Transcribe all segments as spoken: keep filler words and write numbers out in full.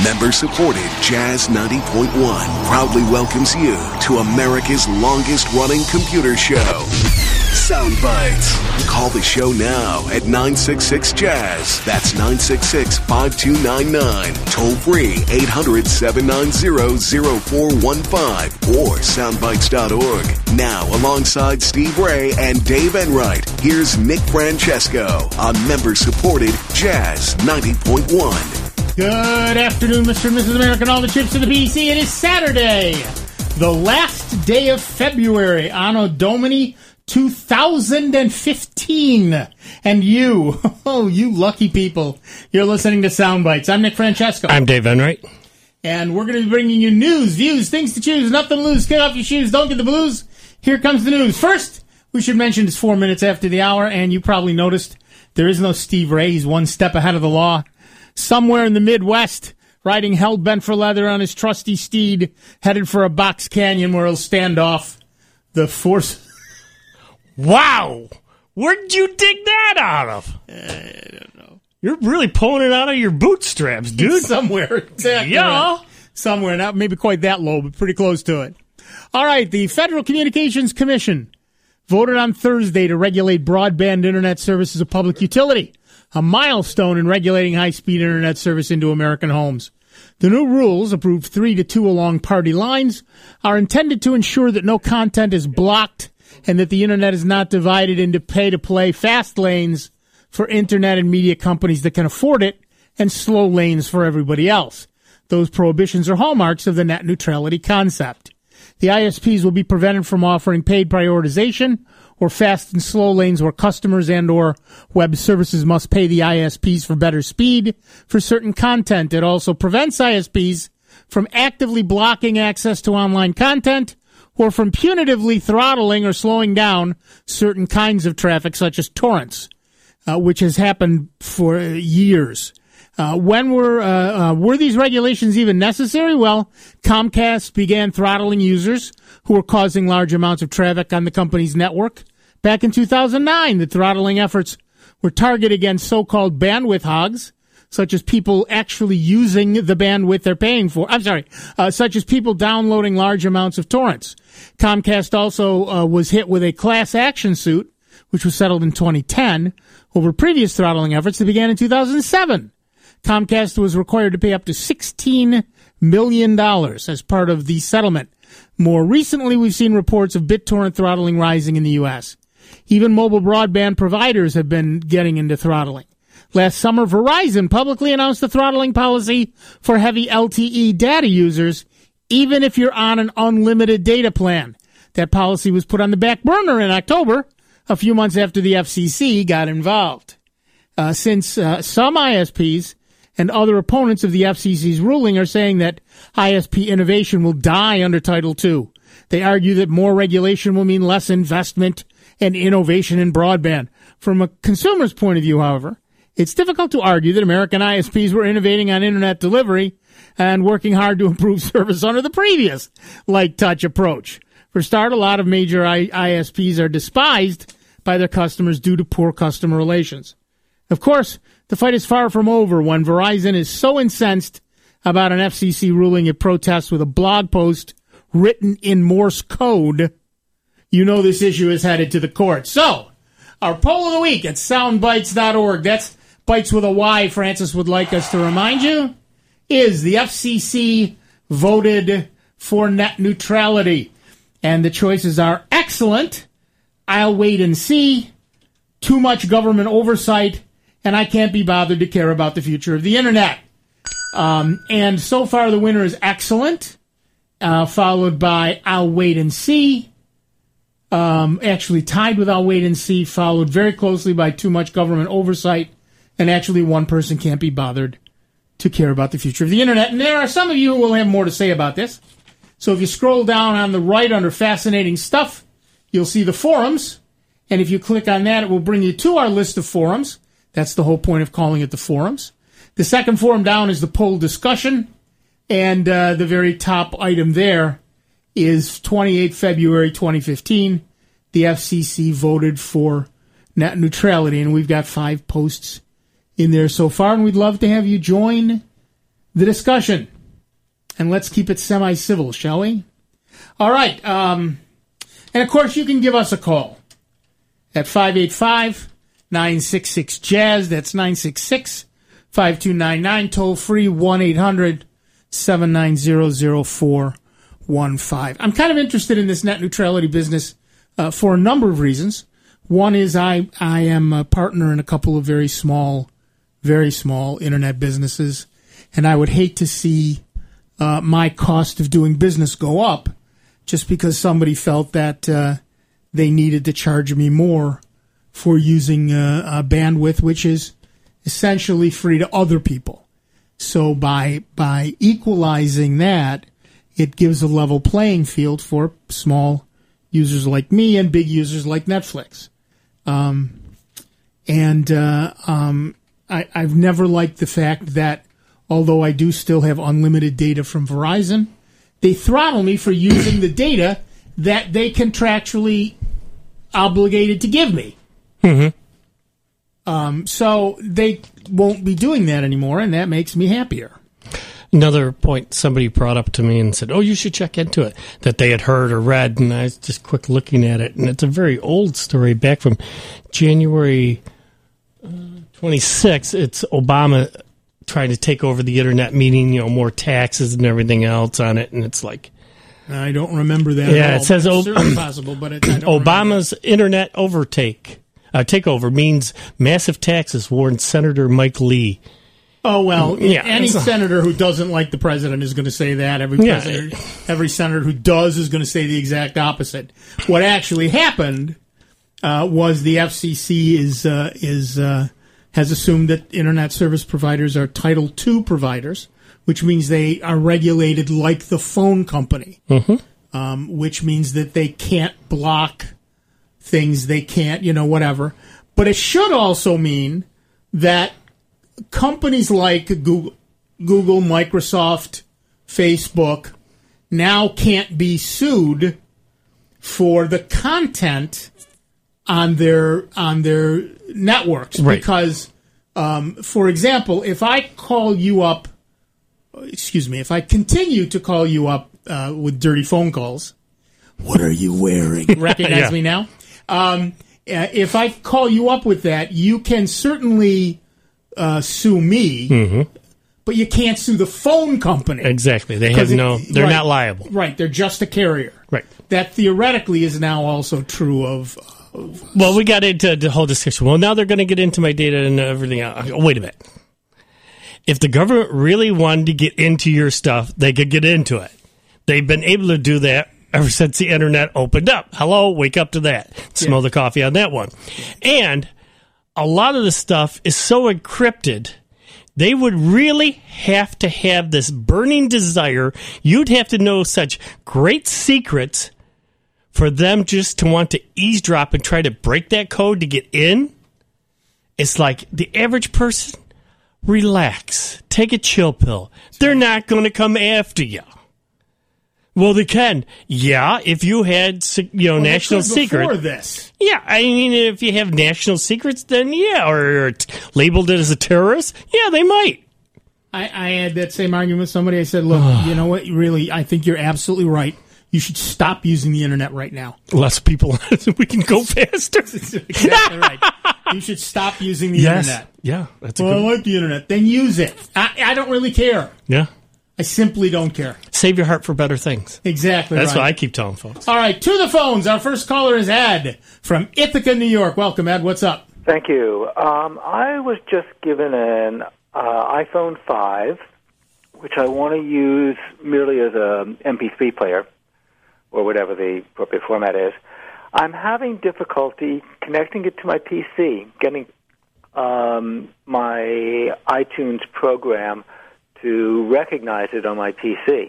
Member-supported Jazz ninety point one proudly welcomes you to America's longest-running computer show, Sound Bites. Call the show now at nine six six Jazz. That's nine six six, five two nine nine. Toll free eight hundred, seven nine zero, zero four one five or soundbites dot org. Now, alongside Steve Ray and Dave Enright, here's Nick Francesco on member-supported Jazz ninety point one. Good afternoon, Mister and Missus America and all the chips to the B C. It is Saturday, the last day of February, Anno Domini two thousand fifteen. And you, oh, you lucky people, you're listening to Sound Bites. I'm Nick Francesco. I'm Dave Enright. And we're going to be bringing you news, views, things to choose, nothing to lose. Kick off your shoes, don't get the blues. Here comes the news. First, we should mention it's four minutes after the hour, and you probably noticed there is no Steve Ray. He's one step ahead of the law. Somewhere in the Midwest, riding hell-bent for leather on his trusty steed, headed for a box canyon where he'll stand off the force. Wow! Where'd you dig that out of? Uh, I don't know. You're really pulling it out of your bootstraps, dude. Somewhere, exactly. Yeah. Right. Somewhere, not maybe quite that low, but pretty close to it. All right, the Federal Communications Commission voted on Thursday to regulate broadband internet service as a public utility, a milestone in regulating high-speed internet service into American homes. The new rules, approved three to two along party lines, are intended to ensure that no content is blocked and that the internet is not divided into pay-to-play fast lanes for internet and media companies that can afford it and slow lanes for everybody else. Those prohibitions are hallmarks of the net neutrality concept. The I S Ps will be prevented from offering paid prioritization or fast and slow lanes where customers and or web services must pay the I S Ps for better speed for certain content. It also prevents I S Ps from actively blocking access to online content or from punitively throttling or slowing down certain kinds of traffic, such as torrents, uh, which has happened for years. Uh, when were uh, uh, were these regulations even necessary? Well, Comcast began throttling users who were causing large amounts of traffic on the company's network back in two thousand nine. The throttling efforts were targeted against so-called bandwidth hogs, such as people actually using the bandwidth they're paying for. I'm sorry, uh, such as people downloading large amounts of torrents. Comcast also uh, was hit with a class action suit, which was settled in twenty ten, over previous throttling efforts that began in two thousand seven. Comcast was required to pay up to sixteen million dollars as part of the settlement. More recently, we've seen reports of BitTorrent throttling rising in the U S. Even mobile broadband providers have been getting into throttling. Last summer, Verizon publicly announced a throttling policy for heavy L T E data users, even if you're on an unlimited data plan. That policy was put on the back burner in October, a few months after the F C C got involved. Uh, since uh, some I S Ps and other opponents of the F C C's ruling are saying that I S P innovation will die under Title two. They argue that more regulation will mean less investment and innovation in broadband. From a consumer's point of view, however, it's difficult to argue that American I S Ps were innovating on internet delivery and working hard to improve service under the previous light touch approach. For start, a lot of major I S Ps are despised by their customers due to poor customer relations. Of course, the fight is far from over when Verizon is so incensed about an F C C ruling it protests with a blog post written in Morse code. You know this issue is headed to the court. So, our poll of the week at soundbites dot org, that's Bites with a Y, Francis would like us to remind you, is the F C C voted for net neutrality. And the choices are excellent, I'll wait and see, too much government oversight, and I can't be bothered to care about the future of the internet. Um, and so far the winner is excellent, uh, followed by I'll wait and see. Um, actually tied with I'll wait and see, followed very closely by too much government oversight, and actually one person can't be bothered to care about the future of the internet. And there are some of you who will have more to say about this. So if you scroll down on the right under fascinating stuff, you'll see the forums. And if you click on that, it will bring you to our list of forums. That's the whole point of calling it the forums. The second forum down is the poll discussion. And uh, the very top item there is twenty-eighth of February twenty fifteen. The F C C voted for net neutrality. And we've got five posts in there so far. And we'd love to have you join the discussion. And let's keep it semi-civil, shall we? All right. Um, and, of course, you can give us a call at five eight five, nine six six, jazz. That's nine six six, five two nine nine. Toll free, one eight hundred, seven nine zero, zero four one five. I'm kind of interested in this net neutrality business uh, for a number of reasons. One is I, I am a partner in a couple of very small, very small internet businesses, and I would hate to see uh, my cost of doing business go up just because somebody felt that uh, they needed to charge me more for using uh, a bandwidth, which is essentially free to other people. So by by equalizing that, it gives a level playing field for small users like me and big users like Netflix. Um, and uh, um, I, I've never liked the fact that, although I do still have unlimited data from Verizon, they throttle me for using the data that they contractually obligated to give me. Mm-hmm. Um, so they won't be doing that anymore, and that makes me happier. Another point somebody brought up to me and said, oh, you should check into it, that they had heard or read, and I was just quick looking at it, and it's a very old story back from January uh, twenty-sixth. It's Obama trying to take over the internet, meaning, you know, more taxes and everything else on it, and it's like... I don't remember that yeah, at all. It says... It's certainly possible, but it, I don't Obama's internet overtake, uh, takeover means massive taxes, warned Senator Mike Lee. Oh, well, yeah, any senator who doesn't like the president is going to say that. Every president, yeah. every senator who does is going to say the exact opposite. What actually happened uh, was the F C C is uh, is uh, has assumed that internet service providers are Title two providers, which means they are regulated like the phone company, mm-hmm. um, which means that they can't block things, they can't, you know, whatever. But it should also mean that companies like Google, Google, Microsoft, Facebook now can't be sued for the content on their on their networks. Right. Because, um, for example, if I call you up, excuse me, if I continue to call you up uh, with dirty phone calls, what are you wearing? Recognize yeah. me now? Um, if I call you up with that, you can certainly... Uh, sue me, mm-hmm. but you can't sue the phone company. Exactly. They have no, they're right, not liable. Right. They're just a carrier. Right. That theoretically is now also true of. of well, we got into the whole discussion. Well, now they're going to get into my data and everything else. Oh, wait a minute. If the government really wanted to get into your stuff, they could get into it. They've been able to do that ever since the internet opened up. Hello, wake up to that. Smell yeah. the coffee on that one. And a lot of the stuff is so encrypted, they would really have to have this burning desire. You'd have to know such great secrets for them just to want to eavesdrop and try to break that code to get in. It's like the average person, relax, take a chill pill. They're not going to come after you. Well, they can. Yeah, if you had, you know, well, national secret. Before this. Yeah, I mean, if you have national secrets, then yeah, or, or t- labeled it as a terrorist, yeah, they might. I, I had that same argument with somebody. I said, look, you know what, really, I think you're absolutely right. You should stop using the internet right now. Less people, we can go faster. Exactly right. You should stop using the yes. internet. Yeah, that's a well, good I like the internet. Then use it. I, I don't really care. Yeah. I simply don't care. Save your heart for better things. Exactly That's right. what I keep telling folks. All right, to the phones. Our first caller is Ed from Ithaca, New York. Welcome, Ed. What's up? Thank you. Um, I was just given an uh, iPhone five, which I want to use merely as a M P three player, or whatever the appropriate format is. I'm having difficulty connecting it to my P C, getting um, my iTunes program to recognize it on my P C.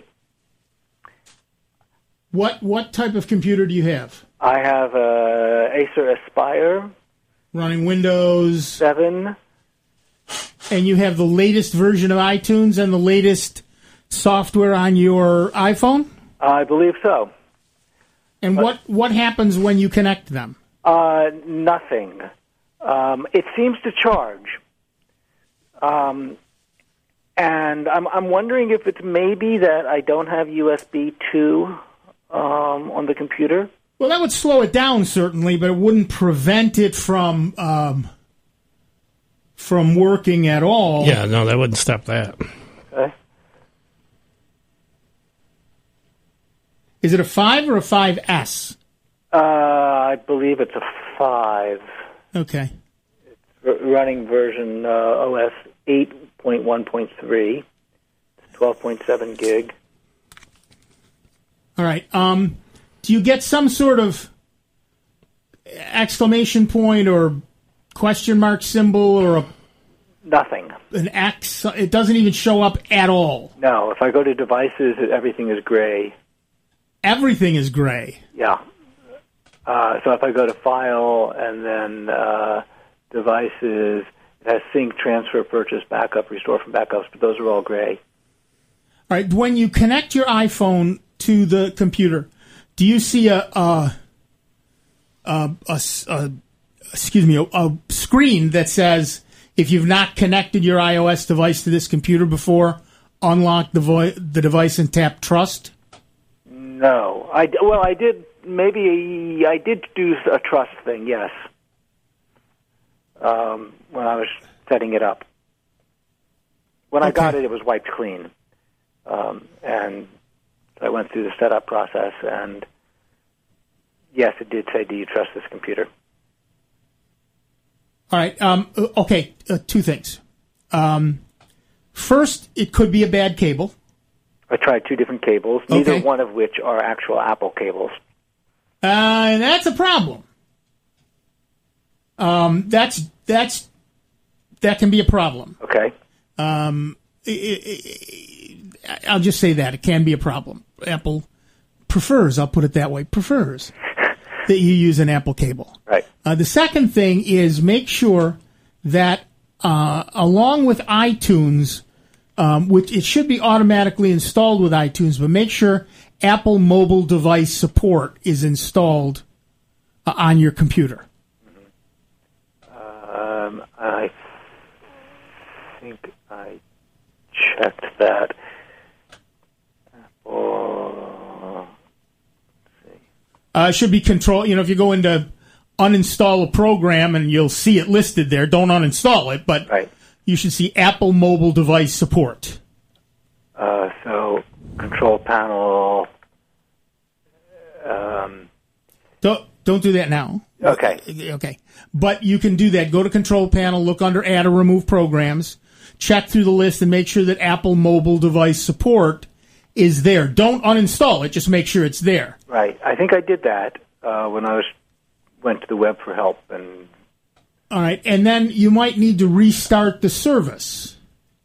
What what type of computer do you have? I have a Acer Aspire. Running Windows seven. And you have the latest version of iTunes and the latest software on your iPhone? I believe so. And but, what, what happens when you connect them? Uh, nothing. Um, it seems to charge. Um And I'm I'm wondering if it's maybe that I don't have U S B two um, on the computer. Well, that would slow it down certainly, but it wouldn't prevent it from um, from working at all. Yeah, no, that wouldn't stop that. Okay. Is it a five or a five S? Uh, I believe it's a five. Okay. R- running version uh, O S eight point one point three, twelve point seven gig. All right. Um, do you get some sort of exclamation point or question mark symbol or a, Nothing. an X? It doesn't even show up at all. No, if I go to devices, everything is gray. Everything is gray. Yeah. Uh, so if I go to File and then uh, Devices, it has Sync, Transfer, Purchase, Backup, Restore from Backups, but those are all gray. All right. When you connect your iPhone to the computer, do you see a a, a, a, a excuse me a, a screen that says if you've not connected your iOS device to this computer before, unlock the vo- the device and tap Trust? No. I, well, I did, maybe I did do a trust thing, yes, um, when I was setting it up. When I Okay. got it, it was wiped clean. Um, and I went through the setup process, and yes, it did say, do you trust this computer? All right. Um, okay. Uh, two things. Um, first, it could be a bad cable. I tried two different cables, neither Okay. one of which are actual Apple cables. Uh, and that's a problem. Um, that's that's that can be a problem. Okay. Um, it, it, it, I'll just say that it can be a problem. Apple prefers, I'll put it that way, prefers that you use an Apple cable. Right. Uh, the second thing is make sure that uh, along with iTunes, um, which it should be automatically installed with iTunes, but make sure Apple mobile device support is installed uh, on your computer. Um, I think I checked that. Apple. Let's see. Uh, it should be control. You know, if you go into uninstall a program and you'll see it listed there, don't uninstall it, but Right. you should see Apple mobile device support. Uh, so control panel. Um, Don't don't do that now. Okay. Okay. But you can do that. Go to control panel, look under add or remove programs, check through the list and make sure that Apple mobile device support is there. Don't uninstall it, just make sure it's there. right. I think I did that uh, when I was went to the web for help, and All right. And then you might need to restart the service.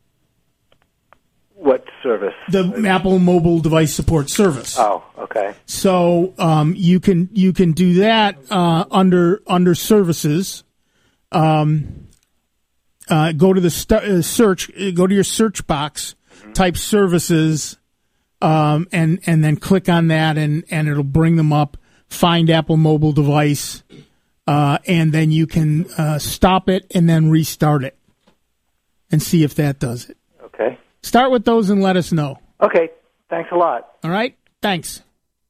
what service? The Apple mobile device support service. Oh, okay. So um, you can you can do that uh, under under services. Um, uh, go to the st- uh, search. Go to your search box. Mm-hmm. Type services, um, and and then click on that, and, and it'll bring them up. Find Apple mobile device, uh, and then you can uh, stop it and then restart it, and see if that does it. Okay. Start with those and let us know. Okay. Thanks a lot. All right. Thanks.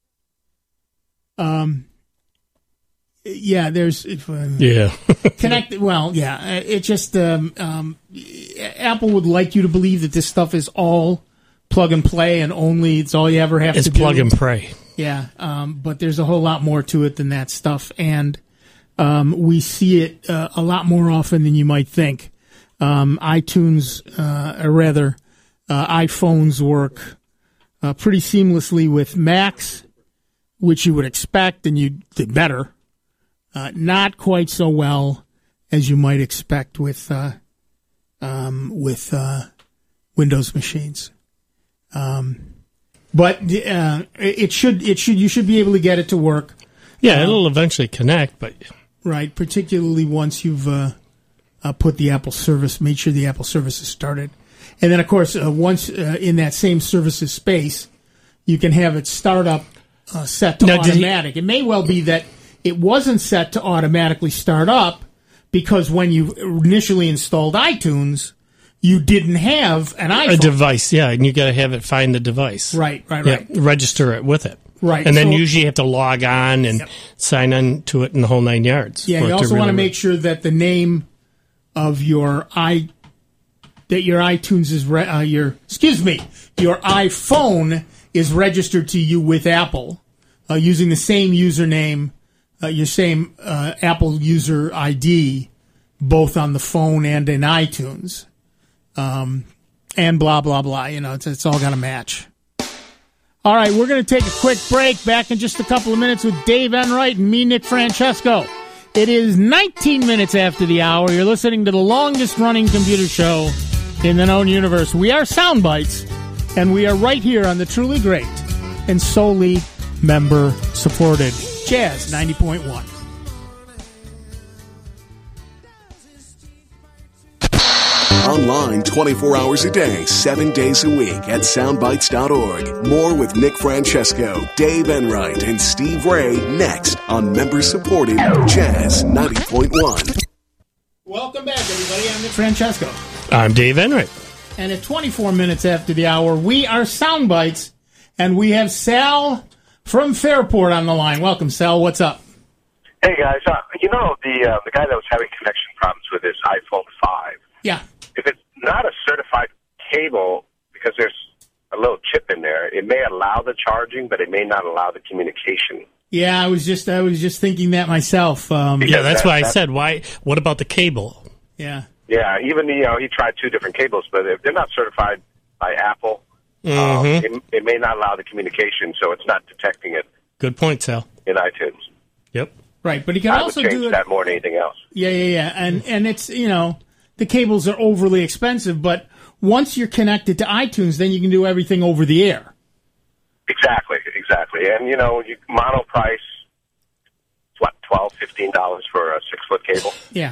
Um. Yeah. There's if, uh, Yeah. connect. Well, yeah. uh, It just um, um, Apple would like you to believe that this stuff is all plug and play, and only it's all you ever have It's to do. plug and pray. Yeah. Um. But there's a whole lot more to it than that stuff, and um, we see it uh, a lot more often than you might think. Um, iTunes, uh, or rather, uh, iPhones work uh, pretty seamlessly with Macs, which you would expect, and you did better. Uh, not quite so well as you might expect with uh, um, with uh, Windows machines. Um, but uh, it should it should you should be able to get it to work. Yeah, it'll eventually connect, but Right, particularly once you've uh, uh, put the Apple service, made sure the Apple service is started. And then, of course, uh, once uh, in that same services space, you can have it start up uh, set to Now, did he- automatic. It may well be that it wasn't set to automatically start up because when you initially installed iTunes, you didn't have an iPhone. A device, yeah, and you got to have it find the device. Right, right, yeah, right. Register it with it. Right. And then so, usually you have to log on and yep. sign on to it in the whole nine yards. Yeah, you also really want to make sure that the name of your i that your iTunes is re- uh, your excuse me your iPhone is registered to you with Apple uh, using the same username, uh, your same uh, Apple user I D, both on the phone and in iTunes, um, and blah blah blah. You know, it's it's all got to match. All right, we're going to take a quick break. Back in just a couple of minutes with Dave Enright and me, Nick Francesco. It is nineteen minutes after the hour. You're listening to the longest-running computer show in the known universe. We are Soundbites, and we are right here on the truly great and solely member-supported Jazz ninety point one. Online twenty-four hours a day, seven days a week at soundbites dot org. More with Nick Francesco, Dave Enright, and Steve Ray next on member-supported Jazz ninety point one. Welcome back, everybody. I'm Nick Francesco. I'm Dave Enright. And at twenty-four minutes after the hour, we are Soundbites, and we have Sal from Fairport on the line. Welcome, Sal. What's up? Hey, guys. Uh, you know, the uh, the guy that was having connection problems with his iPhone five. Yeah. If it's not a certified cable, because there's a little chip in there, it may allow the charging, but it may not allow the communication. Yeah, I was just I was just thinking that myself. Um, Yeah, that's that, why I that, said, why? What about the cable? Yeah. Yeah, even, you know, he tried two different cables, but if they're not certified by Apple, Mm-hmm. um, it, it may not allow the communication, so it's not detecting it Good point, Sal. in iTunes. Yep. Right, but he can I also would change do it. that more than anything else. Yeah, yeah, yeah, and and it's you know the cables are overly expensive, but once you're connected to iTunes, then you can do everything over the air. Exactly, exactly. And, you know, you mono price, what, twelve dollars, fifteen dollars for a six-foot cable? Yeah.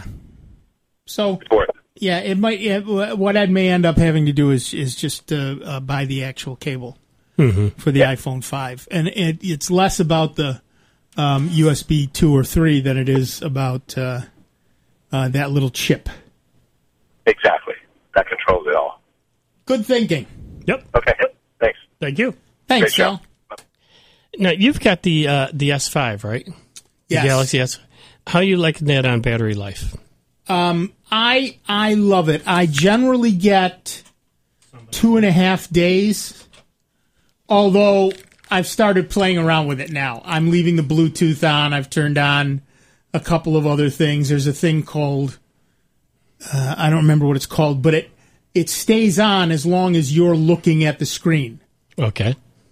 So It's worth it. yeah, it might. Yeah, what I may end up having to do is is just uh, uh, buy the actual cable Mm-hmm. for the iPhone five, and it, it's less about the um, U S B two or three than it is about uh, uh, that little chip. Exactly. That controls it all. Good thinking. Yep. Okay, thanks. Thank you. Thanks, Great show. Sal. Now, you've got the uh, the S five, right? The Yes. Galaxy S. How are you liking that on battery life? Um, I I love it. I generally get two and a half days, although I've started playing around with it now. I'm leaving the Bluetooth on. I've turned on a couple of other things. There's a thing called, uh, I don't remember what it's called, but it, it stays on as long as you're looking at the screen. Okay.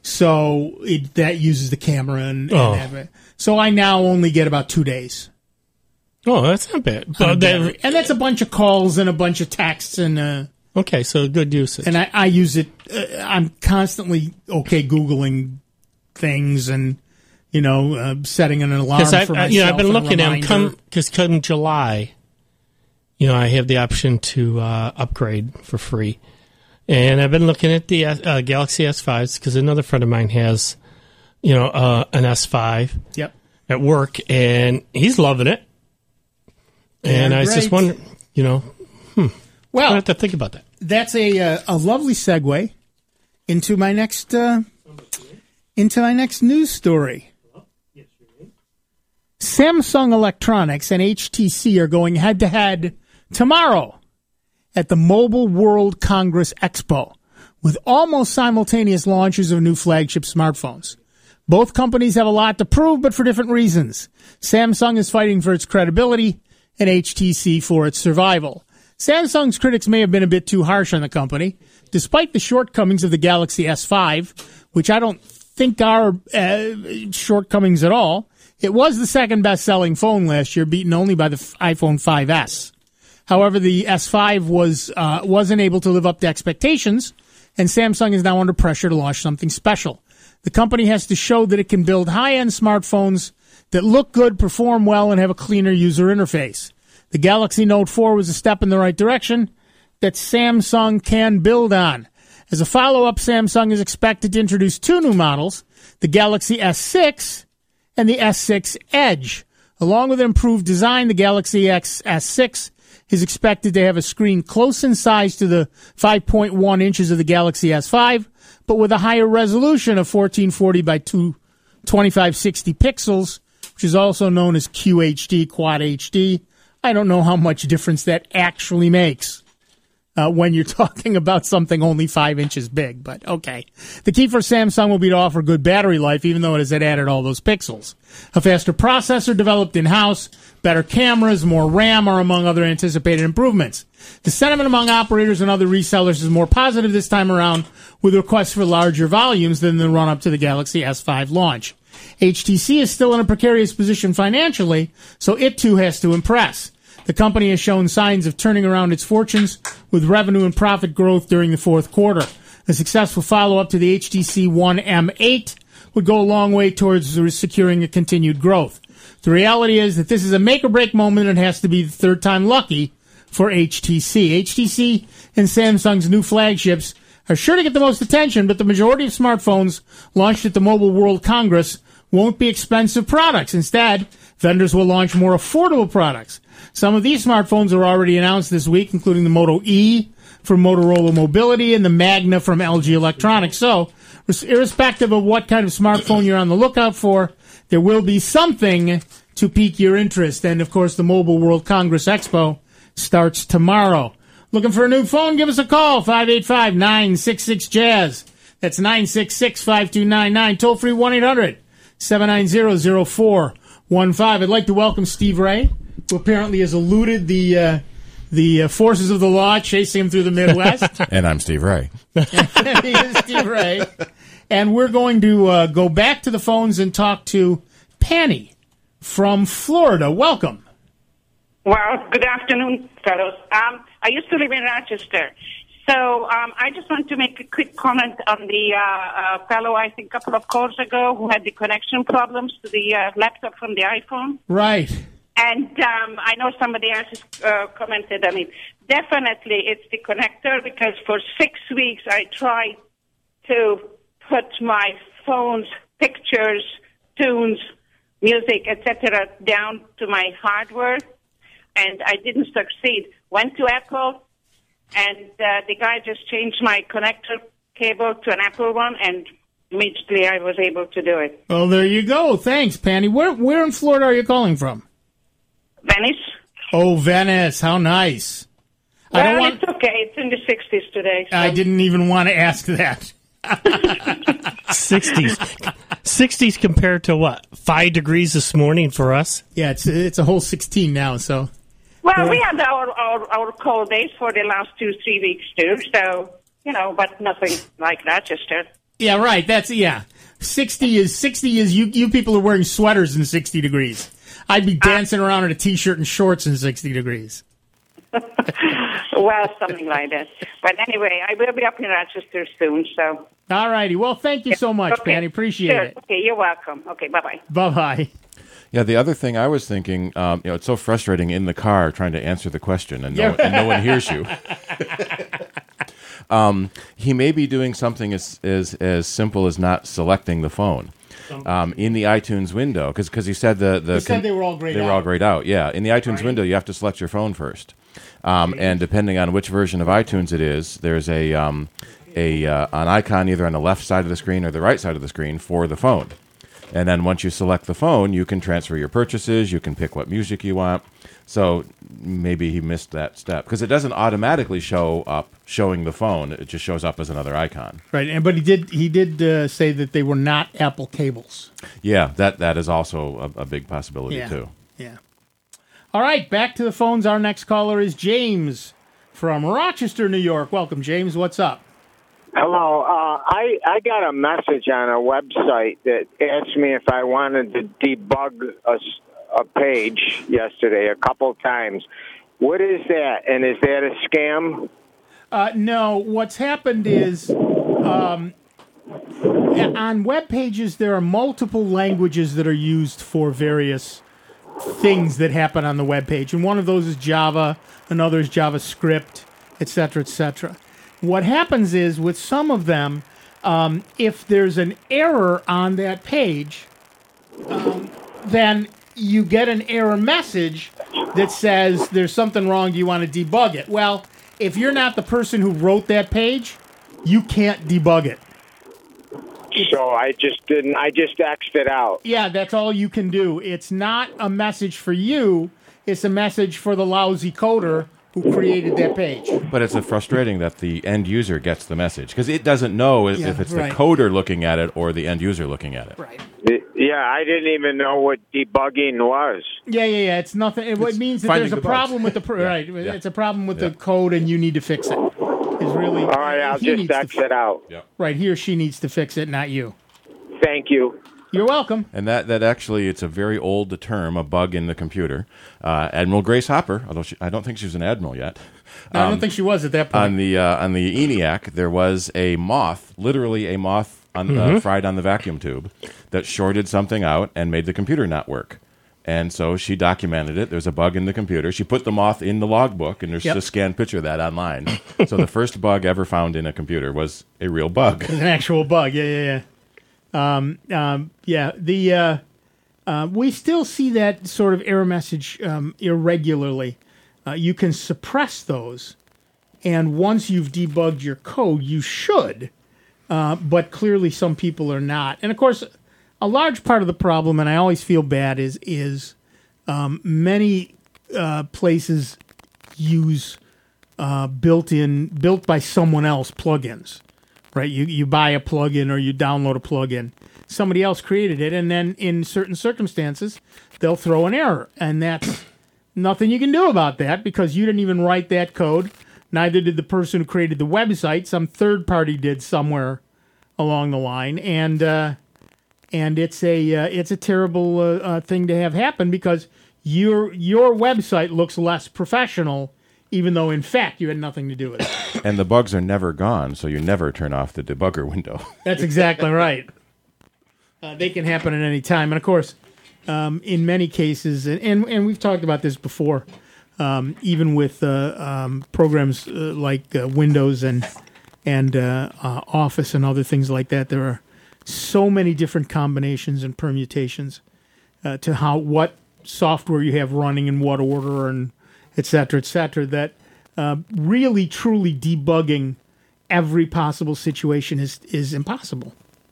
So it, that uses the camera. and, Oh. and have it. So I now only get about two days. Oh, that's not bad. on But battery. that, and that's a bunch of calls and a bunch of texts and uh, okay, so good usage. and I, I use it. Uh, I'm constantly okay googling things and you know uh, setting an alarm Because I've, for I- myself. you know, I've been and a looking at them. reminder. Come because come July, you know, I have the option to uh, upgrade for free, and I've been looking at the uh, Galaxy S fives because another friend of mine has, you know, uh, an S five Yep. at work, and he's loving it. And They're I was just great. wondering, you know, I Well, have to think about that. that's a uh, a lovely segue into my next uh, into my next news story. Samsung Electronics and H T C are going head to head tomorrow at the Mobile World Congress Expo with almost simultaneous launches of new flagship smartphones. Both companies have a lot to prove, but for different reasons. Samsung is fighting for its credibility and H T C for its survival. Samsung's critics may have been a bit too harsh on the company, despite the shortcomings of the Galaxy S five, which I don't think are uh, shortcomings at all. It was the second best-selling phone last year, beaten only by the iPhone five S. However, the S five was uh, wasn't able to live up to expectations, and Samsung is now under pressure to launch something special. The company has to show that it can build high-end smartphones that look good, perform well, and have a cleaner user interface. The Galaxy Note four was a step in the right direction that Samsung can build on. As a follow-up, Samsung is expected to introduce two new models, the Galaxy S six and the S six Edge. Along with an improved design, the Galaxy X S six is expected to have a screen close in size to the five point one inches of the Galaxy S five, but with a higher resolution of fourteen forty by twenty-five sixty pixels, which is also known as Q H D, Quad H D. I don't know how much difference that actually makes uh, when you're talking about something only five inches big, but okay. The key for Samsung will be to offer good battery life, even though it has added all those pixels. A faster processor developed in-house, better cameras, more RAM are among other anticipated improvements. The sentiment among operators and other resellers is more positive this time around, with requests for larger volumes than the run-up to the Galaxy S five launch. H T C is still in a precarious position financially, so it too has to impress. The company has shown signs of turning around its fortunes with revenue and profit growth during the fourth quarter. A successful follow-up to the H T C One M eight would go a long way towards securing a continued growth. The reality is that this is a make-or-break moment and has to be the third time lucky for H T C. H T C and Samsung's new flagships are sure to get the most attention, but the majority of smartphones launched at the Mobile World Congress won't be expensive products. Instead, vendors will launch more affordable products. Some of these smartphones are already announced this week, including the Moto E from Motorola Mobility and the Magna from L G Electronics. So, irrespective of what kind of smartphone you're on the lookout for, there will be something to pique your interest. And, of course, the Mobile World Congress Expo starts tomorrow. Looking for a new phone? Give us a call, five eight five, nine six six, jazz. That's nine six six, five two nine nine. Toll free one eight hundred, seven nine zero, zero four one five. I'd like to welcome Steve Ray, who apparently has eluded the uh, the uh, forces of the law chasing him through the Midwest. And I'm Steve Ray. He is Steve Ray. And we're going to uh, go back to the phones and talk to Penny from Florida. Welcome. Well, good afternoon, fellows. Um, I used to live in Rochester. So um, I just want to make a quick comment on the uh, uh, fellow, I think, a couple of calls ago who had the connection problems to the uh, laptop from the iPhone. Right. And um, I know somebody else has uh, commented on it. Definitely it's the connector, because for six weeks I tried to put my phone's pictures, tunes, music, et cetera down to my hardware, and I didn't succeed. Went to Apple, and uh, the guy just changed my connector cable to an Apple one, and immediately I was able to do it. Well, there you go. Thanks, Penny. Where, where in Florida are you calling from? Venice. Oh, Venice. How nice. Well, I don't want... it's okay. It's in the sixties today. So. I didn't even want to ask that. sixties. sixties compared to what? Five degrees this morning for us? Yeah, it's it's a whole sixteen now, so. Well, yeah. we had our, our, our cold days for the last two, three weeks, too, so, you know, but nothing like Rochester. Yeah, right. That's, yeah. sixty is, sixty is, you, you people are wearing sweaters in sixty degrees. I'd be dancing uh, around in a T-shirt and shorts in sixty degrees. Well, something like that. But anyway, I will be up in Rochester soon, so. All righty. Well, thank you so much, okay. Penny. Appreciate sure. it. Okay, you're welcome. Okay, bye-bye. Bye-bye. Yeah, the other thing I was thinking, um, you know, it's so frustrating in the car trying to answer the question and no, and no one hears you. um, he may be doing something as, as, as simple as not selecting the phone. Um, in the iTunes window, because because he said the the he said they were all grayed they out. were all grayed out. Yeah, in the iTunes right. window, you have to select your phone first, um, and depending on which version of iTunes it is, there's a um, a uh, an icon either on the left side of the screen or the right side of the screen for the phone. And then once you select the phone, you can transfer your purchases. You can pick what music you want. So maybe he missed that step because it doesn't automatically show up showing the phone. It just shows up as another icon. Right, and but he did he did uh, say that they were not Apple cables. Yeah, that that is also a, a big possibility yeah. too. Yeah. All right, back to the phones. Our next caller is James from Rochester, New York. Welcome, James. What's up? Hello. Uh, I, I got a message on a website that asked me if I wanted to debug a, a page yesterday a couple times. What is that? And is that a scam? Uh, no. What's happened is um, on web pages there are multiple languages that are used for various things that happen on the web page. And one of those is Java, another is JavaScript, et cetera, et cetera. What happens is, with some of them, um, if there's an error on that page, um, then you get an error message, that says there's something wrong. Do you want to debug it? Well, if you're not the person who wrote that page, you can't debug it. So I just didn't. I just X'd it out. Yeah, that's all you can do. It's not a message for you. It's a message for the lousy coder who created that page. But it's a frustrating that the end user gets the message because it doesn't know if, Yeah, if it's right. the coder looking at it or the end user looking at it. Right. Yeah, I didn't even know what debugging was. Yeah, yeah, yeah. It's nothing. It, it means that finding there's a the bugs. problem with the pro- Yeah, right. yeah. It's a problem with Yeah. the code, and you need to fix it. Is really All right, I'll he just needs to X fi- it out. Yeah. Right, he or she needs to fix it, not you. Thank you. You're welcome. And that, that actually, it's a very old term, a bug in the computer. Uh, Admiral Grace Hopper, although she, I don't think she was an admiral yet. No, I Um, don't think she was at that point. On the uh, on the ENIAC, there was a moth, literally a moth on, Mm-hmm. uh, fried on the vacuum tube, that shorted something out and made the computer not work. And so she documented it. There's a bug in the computer. She put the moth in the logbook, and there's Yep. a scanned picture of that online. So the first bug ever found in a computer was a real bug. It's an actual bug. Yeah, yeah, yeah. Um, um, yeah, the uh, uh, we still see that sort of error message um, irregularly. Uh, you can suppress those, and once you've debugged your code, you should. Uh, but clearly, some people are not. And of course, a large part of the problem, and I always feel bad, is is um, many uh, places use uh, built-in, built by someone else plugins. Right, you you buy a plugin or you download a plugin. Somebody else created it, and then in certain circumstances, they'll throw an error, and that's nothing you can do about that because you didn't even write that code. Neither did the person who created the website. Some third party did somewhere along the line, and uh, and it's a uh, it's a terrible uh, uh, thing to have happen because your your website looks less professional, even though in fact you had nothing to do with it. And the bugs are never gone, so you never turn off the debugger window. That's exactly right. Uh, they can happen at any time, and of course, um, in many cases, and, and and we've talked about this before, um, even with uh, um, programs uh, like uh, Windows and and uh, uh, Office and other things like that, there are so many different combinations and permutations uh, to how what software you have running in what order and et cetera, et cetera, that uh, really truly debugging every possible situation is is impossible.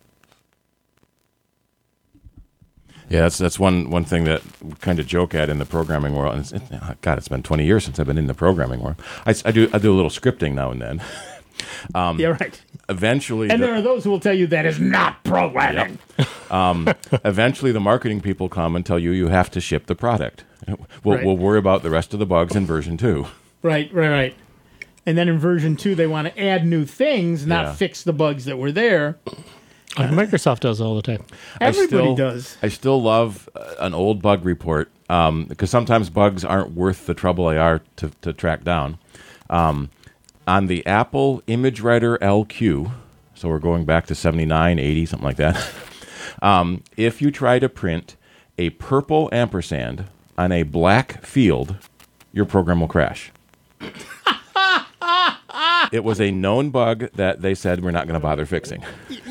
Yeah, that's that's one one thing that we kind of joke at in the programming world. And it's, it, God, it's been twenty years since I've been in the programming world. I, I do I do a little scripting now and then. Um, Yeah, right. Eventually, And the- there are those who will tell you that is not programming. um, eventually the marketing people come and tell you you have to ship the product. We'll, Right. we'll worry about the rest of the bugs in version two. Right, right, right. And then in version two, they want to add new things, not Yeah. fix the bugs that were there. Like Microsoft does all the time. Everybody I still, does. I still love uh, an old bug report um, because sometimes bugs aren't worth the trouble they are to, to track down. Um, on the Apple ImageWriter L Q, so we're going back to seventy-nine, eighty, something like that. um, if you try to print a purple ampersand on a black field, your program will crash. It was a known bug that they said we're not going to bother fixing.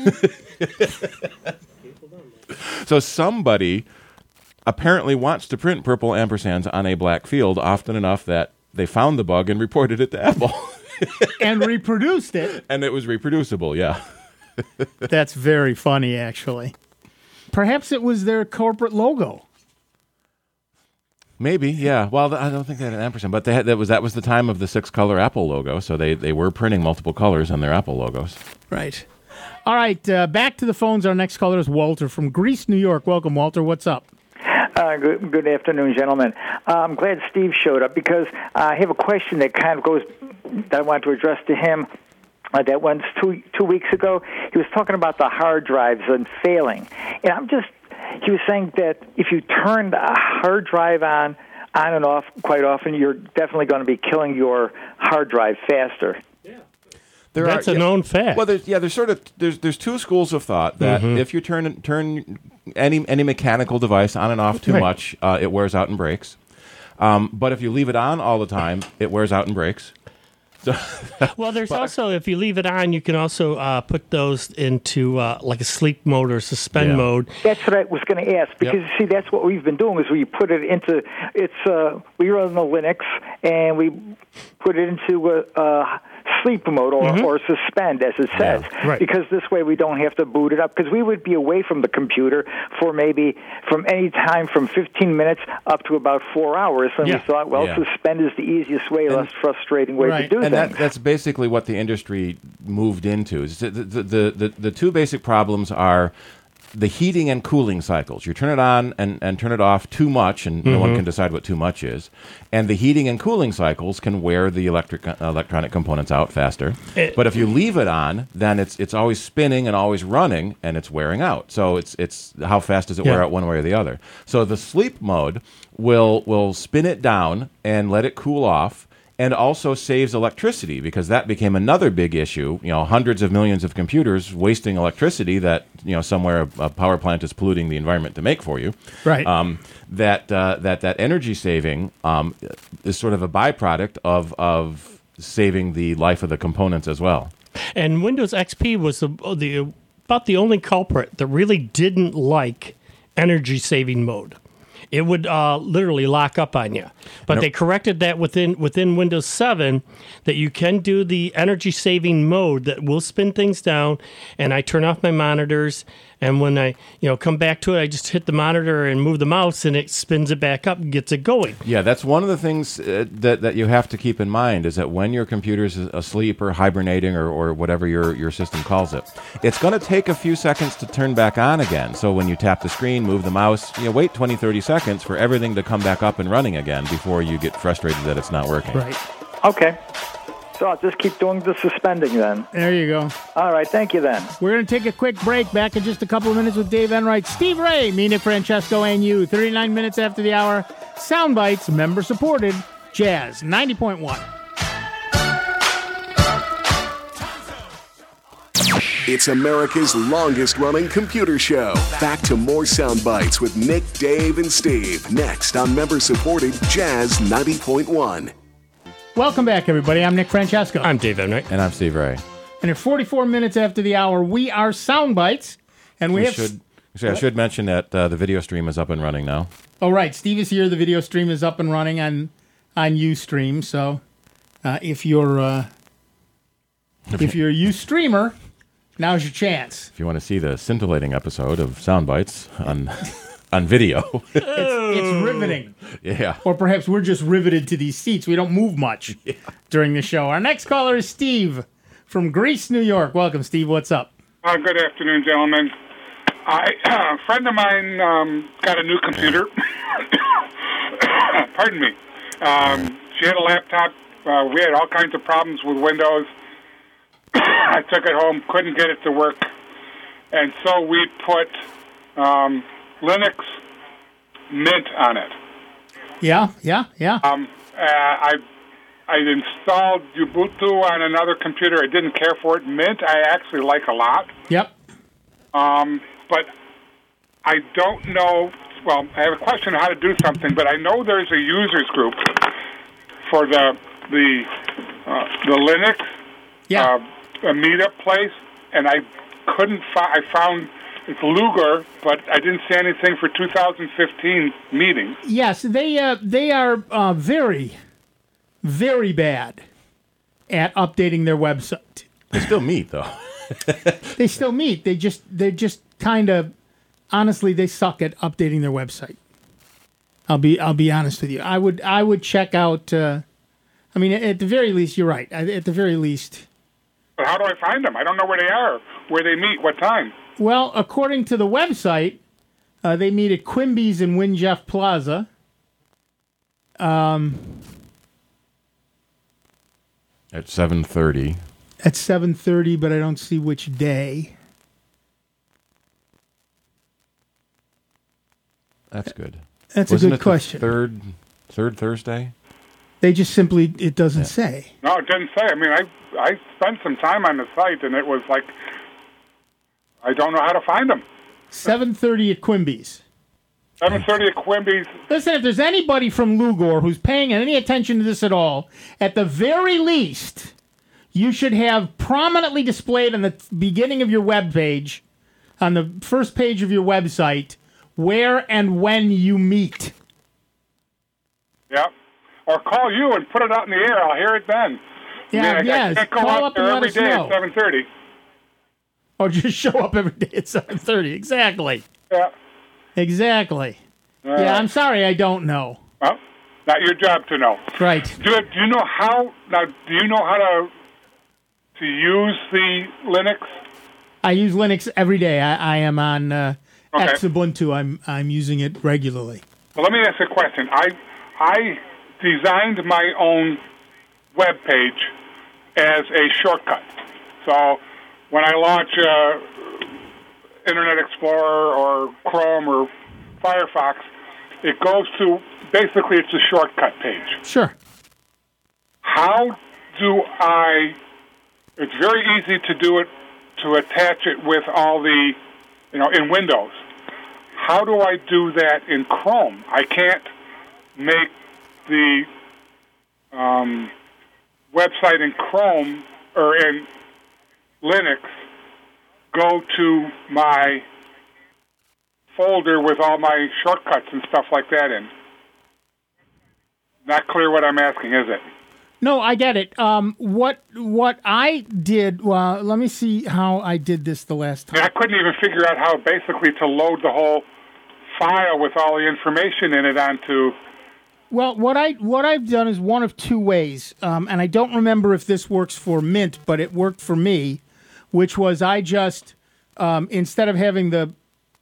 So somebody apparently wants to print purple ampersands on a black field often enough that they found the bug and reported it to Apple. And reproduced it. And it was reproducible, yeah. That's very funny, actually. Perhaps it was their corporate logo. Maybe, yeah. Well, th- I don't think they had an ampersand, but they had, that was that was the time of the six-color Apple logo, so they, they were printing multiple colors on their Apple logos. Right. All right, uh, back to the phones. Our next caller is Walter from Greece, New York. Welcome, Walter. What's up? Uh, good, good afternoon, gentlemen. Uh, I'm glad Steve showed up because uh, I have a question that kind of goes that I want to address to him. Uh, that once two two weeks ago, he was talking about the hard drives and failing, and I'm just he was saying that if you turn a hard drive on on and off quite often, you're definitely going to be killing your hard drive faster. There That's are, a yeah, known fact. Well, there's, yeah, there's sort of there's there's two schools of thought that Mhm. if you turn turn any any mechanical device on and off too Right. much, uh, it wears out and breaks. Um, but if you leave it on all the time, it wears out and breaks. Well, there's also, if you leave it on, you can also uh, put those into uh, like a sleep mode or suspend Yeah. mode. That's what I was going to ask, because, Yep. see, that's what we've been doing, is we put it into, it's, uh, we run the Linux, and we put it into a, a sleep mode or, Mm-hmm. or suspend, as it says, right. because this way we don't have to boot it up, because we would be away from the computer for maybe from any time from fifteen minutes up to about four hours, and Yeah. we thought, well, Yeah. suspend is the easiest way, less frustrating way Right. to do And that, things. that's basically what the industry moved into. Is the, the, the, the, the two basic problems are the heating and cooling cycles. You turn it on and, and turn it off too much, and no one can decide what too much is. And the heating and cooling cycles can wear the electric uh, electronic components out faster. It- but if you leave it on, then it's it's always spinning and always running, and it's wearing out. So it's it's how fast does it wear Yeah. out one way or the other? So the sleep mode will will spin it down and let it cool off, and also saves electricity, because that became another big issue. You know, hundreds of millions of computers wasting electricity that, you know, somewhere a, a power plant is polluting the environment to make for you. Right. Um, that uh, that that energy saving um, is sort of a byproduct of of saving the life of the components as well. And Windows X P was the, the about the only culprit that really didn't like energy saving mode. It would uh, literally lock up on you. But Nope. they corrected that within within Windows seven, that you can do the energy saving mode that will spin things down. And I turn off my monitors, and when I you know come back to it, I just hit the monitor and move the mouse, and it spins it back up and gets it going. Yeah, that's one of the things uh, that that you have to keep in mind, is that when your computer's asleep or hibernating, or, or whatever your, your system calls it, it's going to take a few seconds to turn back on again. So when you tap the screen, move the mouse, you know, wait twenty, thirty seconds for everything to come back up and running again before you get frustrated that it's not working. Right. Okay. So I'll just keep doing the suspending then. There you go. All right, thank you then. We're going to take a quick break. Back in just a couple of minutes with Dave Enright, Steve Ray, me, Nick Francesco, and you. thirty-nine minutes after the hour. Sound Bites, member supported. Jazz ninety point one. It's America's longest-running computer show. Back to more sound bites with Nick, Dave, and Steve. Next on member-supported Jazz ninety point one. Welcome back, everybody. I'm Nick Francesco. I'm Dave Enright. And I'm Steve Ray. And at forty-four minutes after the hour, we are Sound Bites. And we, We have... should, actually, I should mention that uh, the video stream is up and running now. Oh, right. Steve is here. The video stream is up and running on on Ustream. So uh, if you're uh, if you're a Ustreamer, now's your chance. If you want to see the scintillating episode of Soundbites on on video, It's, it's riveting. yeah. Or perhaps we're just riveted to these seats. We don't move much during the show. Our next caller is Steve from Greece, New York. Welcome, Steve. What's up? Uh, good afternoon, gentlemen. I, uh, a friend of mine um, got a new computer. Pardon me. Um, she had a laptop. Uh, we had all kinds of problems with Windows. I took it home, couldn't get it to work. And so we put um, Linux Mint on it. Yeah, yeah, yeah. Um, uh, I I installed Ubuntu on another computer. I didn't care for it. Mint I actually like a lot. Yep. Um, but I don't know. Well, I have a question on how to do something, but I know there's a users group for the the uh, the Linux Yeah. uh, a meetup place, and I couldn't. Fi- I found it's Luger, but I didn't see anything for two thousand fifteen meetings. Yes, they uh, they are uh, very, very bad at updating their website. They still meet, though. They still meet. They just they're just kind of honestly they suck at updating their website. I'll be I'll be honest with you. I would I would check out. Uh, I mean, at the very least, you're right. At the very least. But how do I find them? I don't know where they are, where they meet, what time. Well, according to the website, uh, they meet at Quimby's in Winjeff Plaza. Um, At seven thirty. at seven thirty, but I don't see which day. That's good. That's Wasn't a it good the question. Third, third Thursday. They just simply, it doesn't Yeah. say. No, it didn't say. I mean, I I spent some time on the site, and it was like, I don't know how to find them. seven thirty at Quimby's. seven thirty at Quimby's. Listen, if there's anybody from Lugor who's paying any attention to this at all, at the very least, you should have prominently displayed on the beginning of your web page, on the first page of your website, where and when you meet. Yeah. Or call you and put it out in the air. I'll hear it then. Yeah, I, mean, yes. I can't go Call out up there and every let us day know. at seven thirty. Or just show up every day at seven thirty. Exactly. Yeah. Exactly. All yeah, right. I'm sorry, I don't know. Well, not your job to know. Right. Do, do you know how? Now, do you know how to to use the Linux? I use Linux every day. I, I am on uh, Okay. X Ubuntu. I'm I'm using it regularly. Well, let me ask you a question. I I designed my own web page as a shortcut. So when I launch uh, Internet Explorer or Chrome or Firefox, it goes to, basically it's a shortcut page. Sure. How do I, it's very easy to do it, to attach it with all the, you know, in Windows. How do I do that in Chrome? I can't make the um, website in Chrome or in Linux go to my folder with all my shortcuts and stuff like that in. Not clear what I'm asking, is it? No, I get it. Um, what what I did? Well, let me see how I did this the last time. I couldn't even figure out how basically to load the whole file with all the information in it onto. Well, what I what I've done is one of two ways, um, and I don't remember if this works for Mint, but it worked for me, which was I just um, instead of having the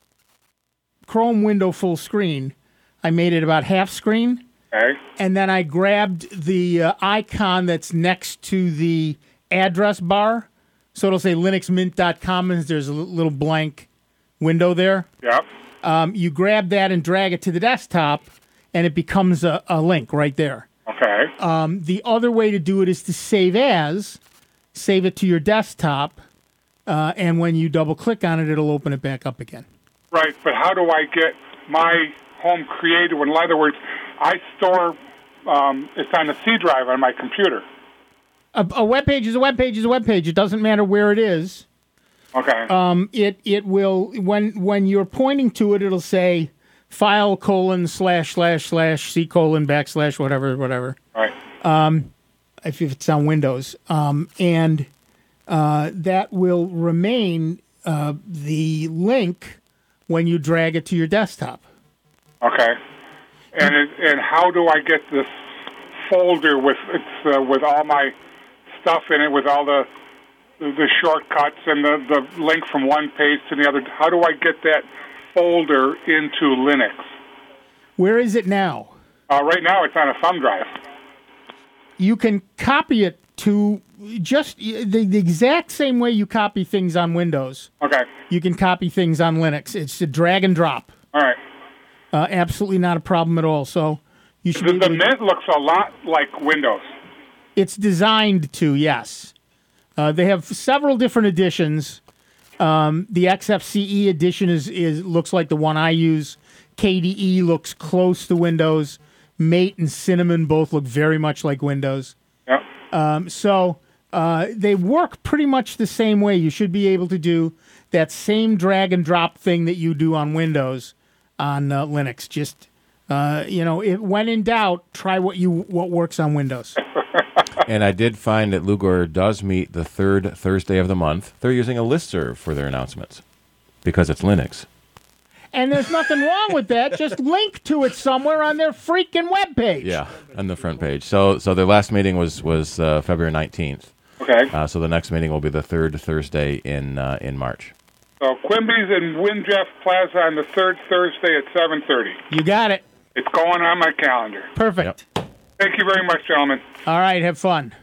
Chrome window full screen, I made it about half screen. Okay. And then I grabbed the uh, icon that's next to the address bar. So it'll say linux mint dot com, and there's a little blank window there. Yep. Um, you grab that and drag it to the desktop, and it becomes a, a link right there. Okay. Um, the other way to do it is to save as, save it to your desktop, uh, and when you double-click on it, it'll open it back up again. Right, but how do I get my home created? In other words, I store, um, it's on a C drive on my computer. A, a web page is a web page is a web page. It doesn't matter where it is. Okay. Um, it it will when when you're pointing to it, it'll say file colon slash slash slash C colon backslash whatever whatever. Right. Um, if, if it's on Windows, um, and uh, that will remain uh, the link when you drag it to your desktop. Okay. And it, and how do I get this folder with it's uh, with all my stuff in it, with all the the shortcuts and the, the link from one page to the other? How do I get that folder into Linux? Where is it now? Uh, right now, it's on a thumb drive. You can copy it to just the, the exact same way you copy things on Windows. Okay. You can copy things on Linux. It's a drag and drop. All right. Uh, absolutely not a problem at all. So you should. The, be the able to, Mint looks a lot like Windows. It's designed to, yes. Uh, they have several different editions. Um, the X F C E edition is, is looks like the one I use. K D E looks close to Windows. Mate and Cinnamon both look very much like Windows. Yep. Um, so uh, they work pretty much the same way. You should be able to do that same drag and drop thing that you do on Windows on uh, Linux. Just uh, you know, it, when in doubt, try what you what works on Windows. And I did find that Lugor does meet the third Thursday of the month. They're using a listserv for their announcements because it's Linux. And there's nothing wrong with that. Just link to it somewhere on their freaking webpage. Yeah, on the front page. So, so their last meeting was was uh, February nineteenth. Okay. Uh, so the next meeting will be the third Thursday in uh, in March. So Quimby's in Windjeff Plaza on the third Thursday at seven thirty. You got it. It's going on my calendar. Perfect. Yep. Thank you very much, gentlemen. All right, have fun.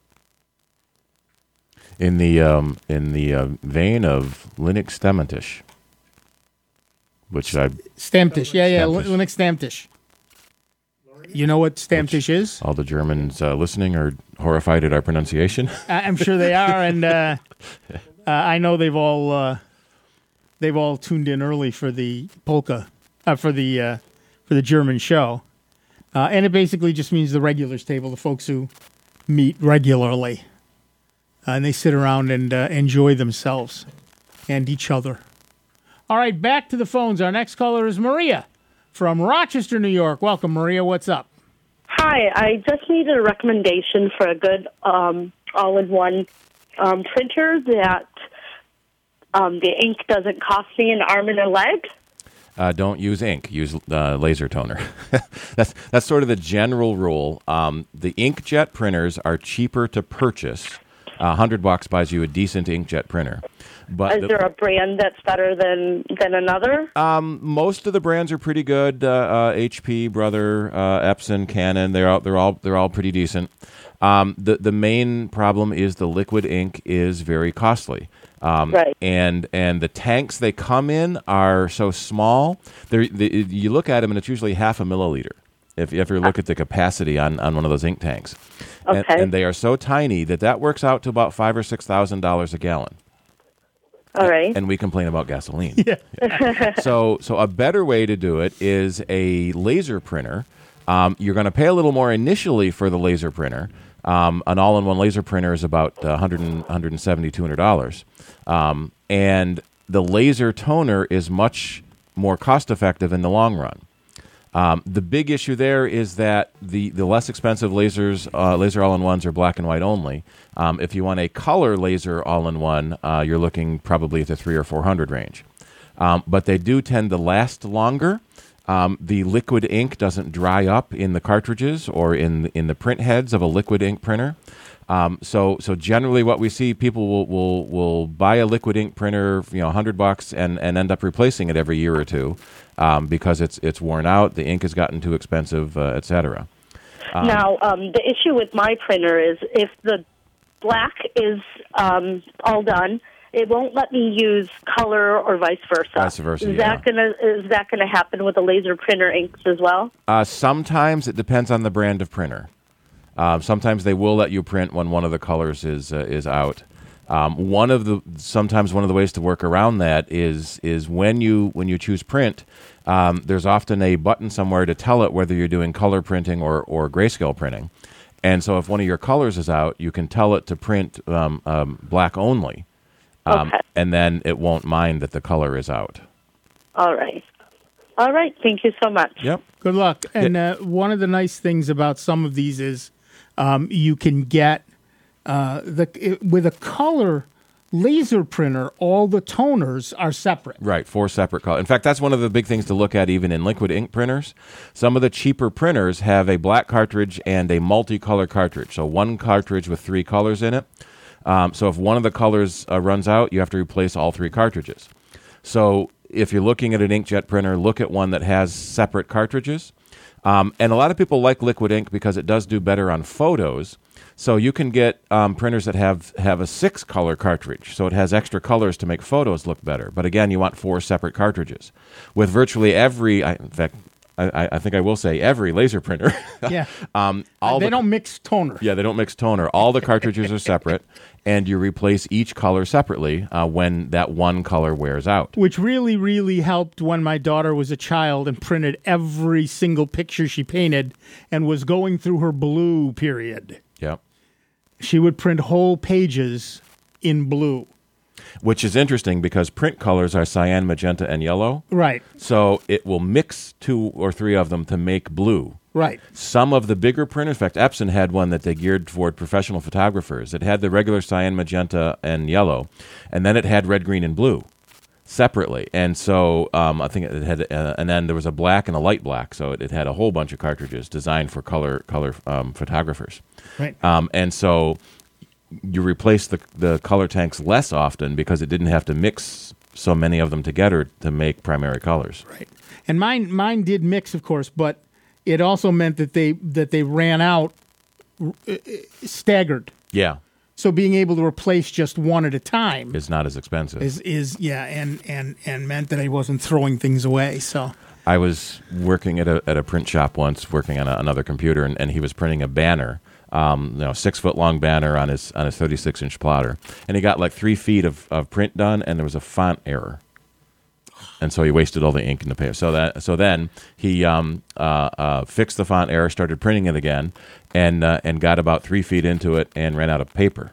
In the um, in the uh, vein of Linux Stammtisch, which I Stammtisch, yeah, yeah, Stammtisch. Linux Stammtisch. You know what Stammtisch is? all the Germans uh, listening are horrified at our pronunciation. I- I'm sure they are, and uh, uh, I know they've all uh, they've all tuned in early for the polka, uh, for the uh, for the German show, uh, and it basically just means the regulars table, the folks who meet regularly. and they sit around and uh, enjoy themselves and each other. All right, back to the phones. Our next caller is Maria from Rochester, New York. Welcome, Maria. What's up? Hi, I just needed a recommendation for a good um, all-in-one um, printer that um, the ink doesn't cost me an arm and a leg. Uh, don't use ink. Use uh, laser toner. that's that's sort of the general rule. Um, the inkjet printers are cheaper to purchase. A hundred bucks buys you a decent inkjet printer. But Is the, there a brand that's better than, than another? Um, most of the brands are pretty good. Uh, uh, H P, Brother, uh, Epson, Canon. They're all they're all they're all pretty decent. Um, the the main problem is the liquid ink is very costly. Um, right. And and the tanks they come in are so small. They're, they, you look at them and it's usually half a milliliter. If you ever look at the capacity on, on one of those ink tanks, okay. and, and they are so tiny that that works out to about five or six thousand dollars a gallon. All right. And we complain about gasoline. Yeah. Yeah. so so a better way to do it is a laser printer. Um, you're going to pay a little more initially for the laser printer. Um, an all-in-one laser printer is about uh, one hundred, one seventy dollars, two hundred dollars. Um, and the laser toner is much more cost-effective in the long run. Um, the big issue there is that the, the less expensive lasers, uh, laser all-in-ones are black and white only. Um, if you want a color laser all-in-one, uh, you're looking probably at the three or four hundred range. Um, but they do tend to last longer. Um, the liquid ink doesn't dry up in the cartridges or in in the print heads of a liquid ink printer. Um, so so generally, what we see, people will will will buy a liquid ink printer, you know, a hundred bucks, and and end up replacing it every year or two. Um, because it's it's worn out, the ink has gotten too expensive, uh, et cetera. Um, now, um, the issue with my printer is if the black is um, all done, it won't let me use color or vice versa. Vice versa, is yeah. that gonna is that gonna happen with the laser printer inks as well? Uh, sometimes it depends on the brand of printer. Uh, sometimes they will let you print when one of the colors is uh, is out. Um, one of the sometimes one of the ways to work around that is is when you when you choose print, um, there's often a button somewhere to tell it whether you're doing color printing or or grayscale printing, and so if one of your colors is out, you can tell it to print um, um, black only, um, okay. and then it won't mind that the color is out. All right, all right. Thank you so much. Yep. Good luck. And uh, one of the nice things about some of these is um, you can get uh, the it, with a color laser printer, all the toners are separate. Right, four separate colors. In fact, that's one of the big things to look at even in liquid ink printers. Some of the cheaper printers have a black cartridge and a multicolor cartridge. So one cartridge with three colors in it. Um, so if one of the colors uh, runs out, you have to replace all three cartridges. So if you're looking at an inkjet printer, look at one that has separate cartridges. Um, and a lot of people like liquid ink because it does do better on photos. So you can get um, printers that have, have a six-color cartridge, so it has extra colors to make photos look better. But again, you want four separate cartridges. With virtually every, I, in fact, I, I think I will say every laser printer. Yeah. um, all they the, don't mix toner. Yeah, they don't mix toner. All the cartridges are separate, and you replace each color separately uh, when that one color wears out. Which really, really helped when my daughter was a child and printed every single picture she painted and was going through her blue period. Yep. She would print whole pages in blue. Which is interesting because print colors are cyan, magenta, and yellow. Right. So it will mix two or three of them to make blue. Right. Some of the bigger printers, in fact, Epson had one that they geared toward professional photographers. It had the regular cyan, magenta, and yellow, and then it had red, green, and blue separately. And so um, I think it had, uh, and then there was a black and a light black. So it, it had a whole bunch of cartridges designed for color color um, photographers. Right. Um, and so you replace the the color tanks less often because it didn't have to mix so many of them together to make primary colors. Right. And mine mine did mix, of course, but it also meant that they that they ran out uh, staggered. Yeah. So being able to replace just one at a time is not as expensive. Is is yeah, and and and meant that I wasn't throwing things away. So I was working at a at a print shop once, working on a, another computer, and, and he was printing a banner. Um, you know, six foot long banner on his on his thirty-six inch plotter, and he got like three feet of, of print done, and there was a font error, and so he wasted all the ink in the paper. So that so then he um, uh, uh, fixed the font error, started printing it again, and uh, and got about three feet into it, and ran out of paper.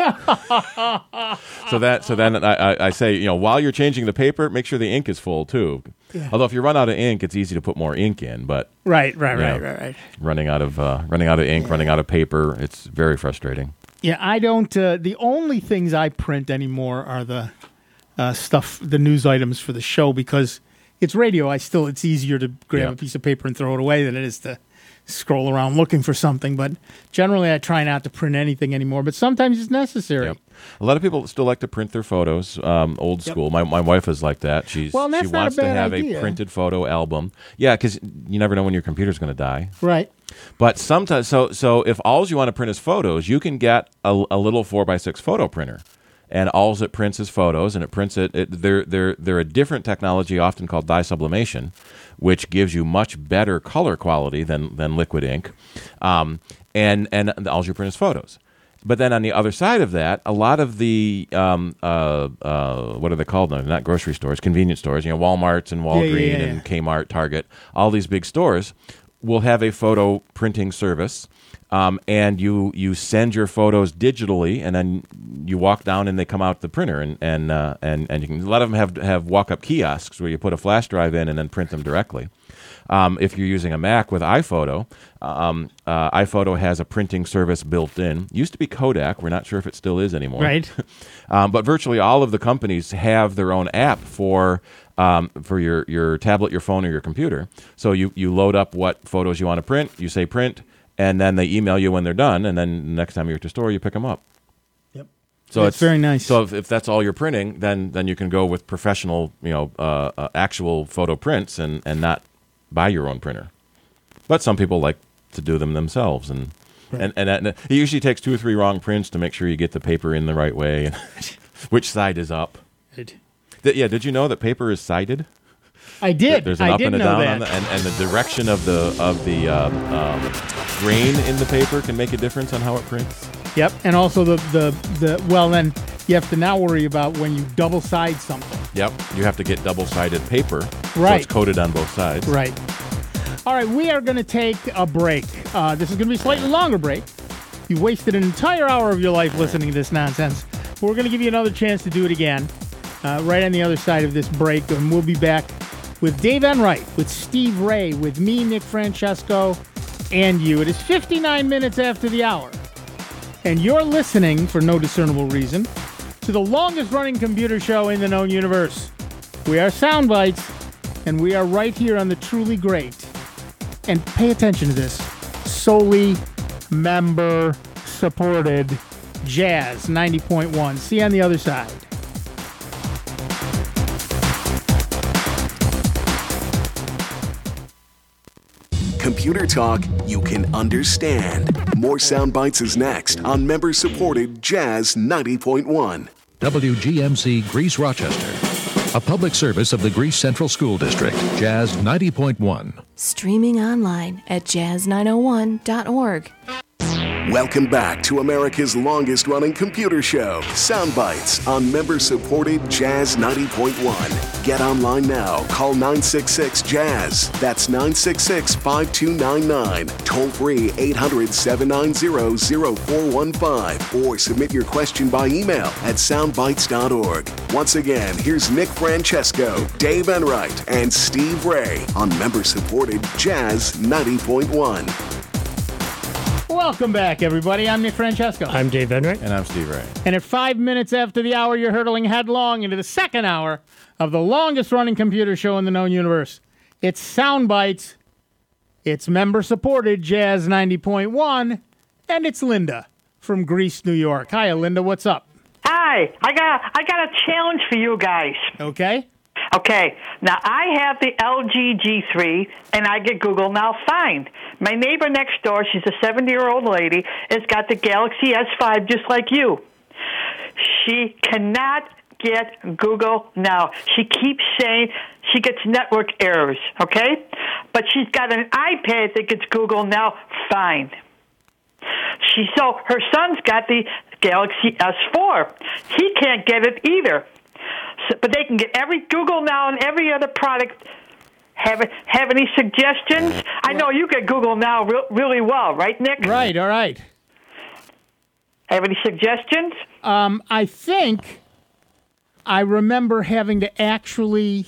so that so then I, I, I say, you know, while you're changing the paper, make sure the ink is full too. Yeah. Although if you run out of ink, it's easy to put more ink in. But right, right, you know, right, right, right. Running out of uh, running out of ink, yeah. running out of paper, it's very frustrating. Yeah, I don't. Uh, the only things I print anymore are the uh, stuff, the news items for the show, because it's radio. I still, it's easier to grab yeah. a piece of paper and throw it away than it is to scroll around looking for something. But generally, I try not to print anything anymore. But sometimes it's necessary. Yep. A lot of people still like to print their photos, um, old Yep. school. My my wife is like that. She's Well, that's she not a wants to bad have idea. a printed photo album. Yeah, because you never know when your computer's going to die. Right. But sometimes, so so if all you want to print is photos, you can get a, a little four by six photo printer, and all it prints is photos, and it prints it. it they're they're they're a different technology, often called dye sublimation, which gives you much better color quality than than liquid ink, um, and and all you print is photos. But then on the other side of that, a lot of the um, uh, uh, what are they called? No, not grocery stores, convenience stores. You know, Walmart's and Walgreens Yeah, yeah, yeah, and Kmart, Target, all these big stores will have a photo printing service, um, and you you send your photos digitally, and then you walk down and they come out the printer, and and uh, and and you can. A lot of them have have walk up kiosks where you put a flash drive in and then print them directly. Um, if you're using a Mac with iPhoto, um, uh, iPhoto has a printing service built in. Used to be Kodak. We're not sure if it still is anymore. Right. um, but virtually all of the companies have their own app for um, for your, your tablet, your phone, or your computer. So you, you load up what photos you want to print. You say print, and then they email you when they're done. And then the next time you're at the store, you pick them up. Yep. So That's it's very nice. So if, if that's all you're printing, then then you can go with professional, you know, uh, uh, actual photo prints, and, and not buy your own printer. But some people like to do them themselves, and right. and, and and it usually takes two or three wrong prints to make sure you get the paper in the right way and which side is up. Right. Th- yeah, did you know that paper is sided? I did. There's an I up did and a know down, that. on the, and, and the direction of the of the um, um, grain in the paper can make a difference on how it prints. Yep, and also the, the, the well, then you have to now worry about when you double side something. Yep, you have to get double-sided paper, Right. so it's coated on both sides. Right. All right, we are going to take a break. Uh, this is going to be a slightly longer break. You wasted an entire hour of your life listening to this nonsense. But we're going to give you another chance to do it again, uh, right on the other side of this break, and we'll be back with Dave Enright, with Steve Ray, with me, Nick Francesco, and you. It is fifty-nine minutes after the hour. And you're listening, for no discernible reason, to the longest-running computer show in the known universe. We are Soundbites, and we are right here on the truly great. And pay attention to this. Solely member-supported Jazz ninety point one. See you on the other side. Computer talk you can understand. More Sound Bites is next on member-supported Jazz ninety point one. W G M C Greece Rochester, a public service of the Greece Central School District, Jazz ninety point one. Streaming online at jazz nine oh one dot org. Welcome back to America's longest-running computer show, Sound Bites, on member-supported Jazz ninety point one. Get online now. Call nine six six jazz. That's nine six six, five two nine nine. Toll free eight hundred, seven nine zero, zero four one five. Or submit your question by email at soundbites dot org. Once again, here's Nick Francesco, Dave Enright, and Steve Ray on member-supported Jazz ninety point one. Welcome back, everybody. I'm Nick Francesco. I'm Dave Enright. And I'm Steve Ray. And at five minutes after the hour, you're hurtling headlong into the second hour of the longest-running computer show in the known universe. It's Sound Bites. It's member-supported Jazz ninety point one. And it's Linda from Greece, New York. Hi, Linda. What's up? Hi. I got I got a challenge for you guys. Okay. Okay, now I have the L G G three, and I get Google Now Find. My neighbor next door, she's a seventy-year-old lady, has got the Galaxy S five just like you. She cannot get Google Now. She keeps saying she gets network errors, okay? But she's got an iPad that gets Google Now Find. She So her son's got the Galaxy S four. He can't get it either. So, but they can get every Google Now and every other product. Have have any suggestions? I know you get Google Now re- really well, right, Nick? Right, all right. Have any suggestions? Um, I think I remember having to actually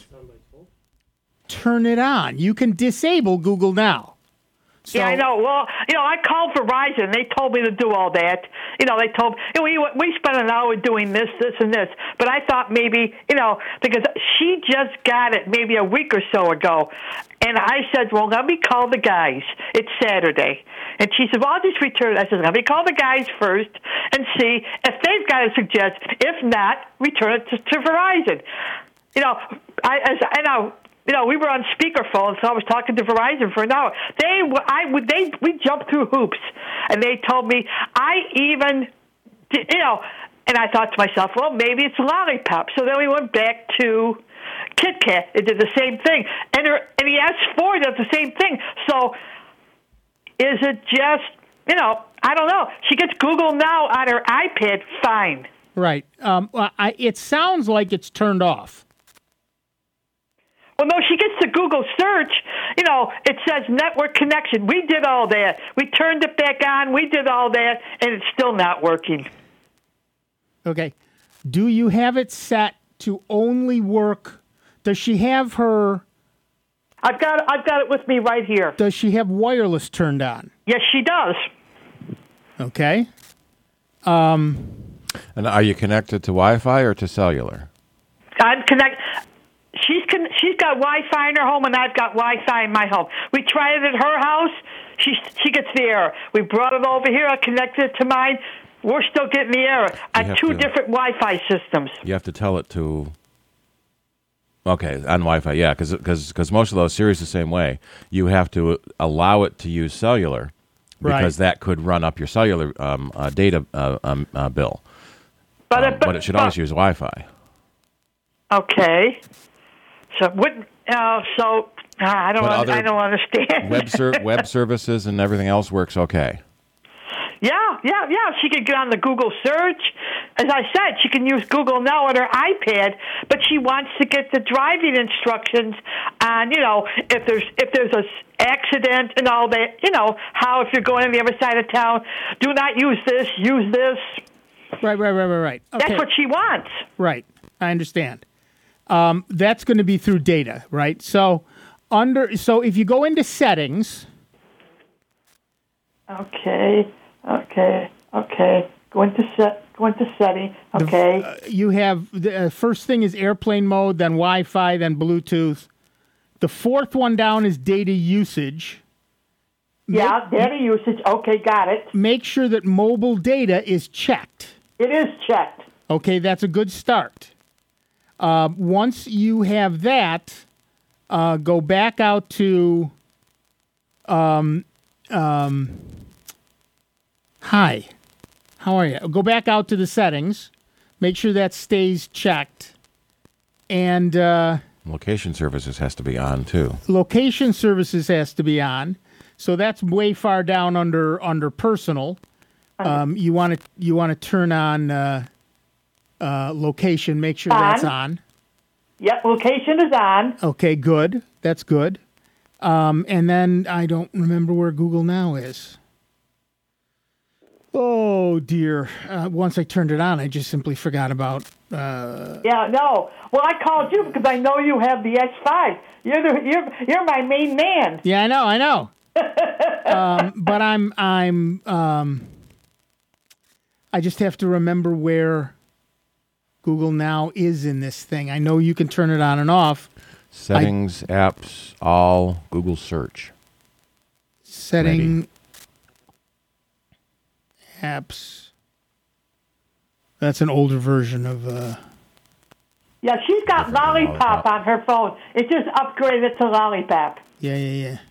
turn it on. You can disable Google Now. So, yeah, I know. Well, you know, I called Verizon. They told me to do all that. You know, they told you know, we we spent an hour doing this, this, and this. But I thought maybe, you know, because she just got it maybe a week or so ago, and I said, well, let me call the guys. It's Saturday, and she said, well, I'll just return. I said, let me call the guys first and see if they've got to suggest. If not, return it to, to Verizon. You know, I as I know. You know, we were on speakerphone, so I was talking to Verizon for an hour. They, I would, they, we jumped through hoops, and they told me I even, did, you know, and I thought to myself, well, maybe it's Lollipop. So then we went back to Kit Kat. It did the same thing, and her, and the S four does the same thing. So is it just, you know, I don't know. She gets Google Now on her iPad, fine. Right. Um, well, I, it sounds like it's turned off. Well, no, she gets to Google search. You know, it says network connection. We did all that. We turned it back on. We did all that, and it's still not working. Okay. Do you have it set to only work? Does she have her... I've got I've got it with me right here. Does she have wireless turned on? Yes, she does. Okay. Um, and are you connected to Wi-Fi or to cellular? I'm connected... She's con- she's got Wi-Fi in her home, and I've got Wi-Fi in my home. We tried it at her house. She she gets the error. We brought it over here. I connected it to mine. We're still getting the error on two to, different Wi-Fi systems. You have to tell it to... Okay, on Wi-Fi, yeah, because most of those series the same way. You have to allow it to use cellular because right. that could run up your cellular um, uh, data uh, um, uh, bill. But, um, it, but, but it should but, always use Wi-Fi. Okay. So what? Uh, so uh, I don't. Un- I don't understand. web ser- web services and everything else works okay. Yeah, yeah, yeah. She could get on the Google search. As I said, she can use Google Now on her iPad, but she wants to get the driving instructions on, you know, if there's if there's a accident and all that. You know, how if you're going on the other side of town, do not use this. Use this. Right, right, right, right, right. Okay. That's what she wants. Right. I understand. Um, that's going to be through data, right? So under so if you go into settings. Okay. Okay. Okay. Go into set. Go into setting. Okay. The, uh, you have the uh, first thing is airplane mode, then Wi-Fi, then Bluetooth. The fourth one down is data usage. Yeah, make, data usage. Okay, got it. Make sure that mobile data is checked. It is checked. Okay, that's a good start. Uh, once you have that, uh, go back out to um, um, hi, how are you? Go back out to the settings. Make sure that stays checked. And uh, location services has to be on too. Location services has to be on. So that's way far down under under personal. Um, you want to you want to turn on. Uh, Uh, location, make sure on. that's on. Yep, location is on. Okay, good. That's good. Um, and then I don't remember where Google Now is. Oh, dear. Uh, once I turned it on, I just simply forgot about... Uh... Yeah, no. Well, I called you because I know you have the S five. You're the, you're you're my main man. Yeah, I know, I know. um, but I'm... I'm. Um, I just have to remember where... Google Now is in this thing. I know you can turn it on and off. Settings, I, apps, all, Google search. Setting, Ready. Apps. That's an older version of... Uh, yeah, she's got Lollipop, Lollipop on her phone. It just upgraded to Lollipop. Yeah, yeah, yeah.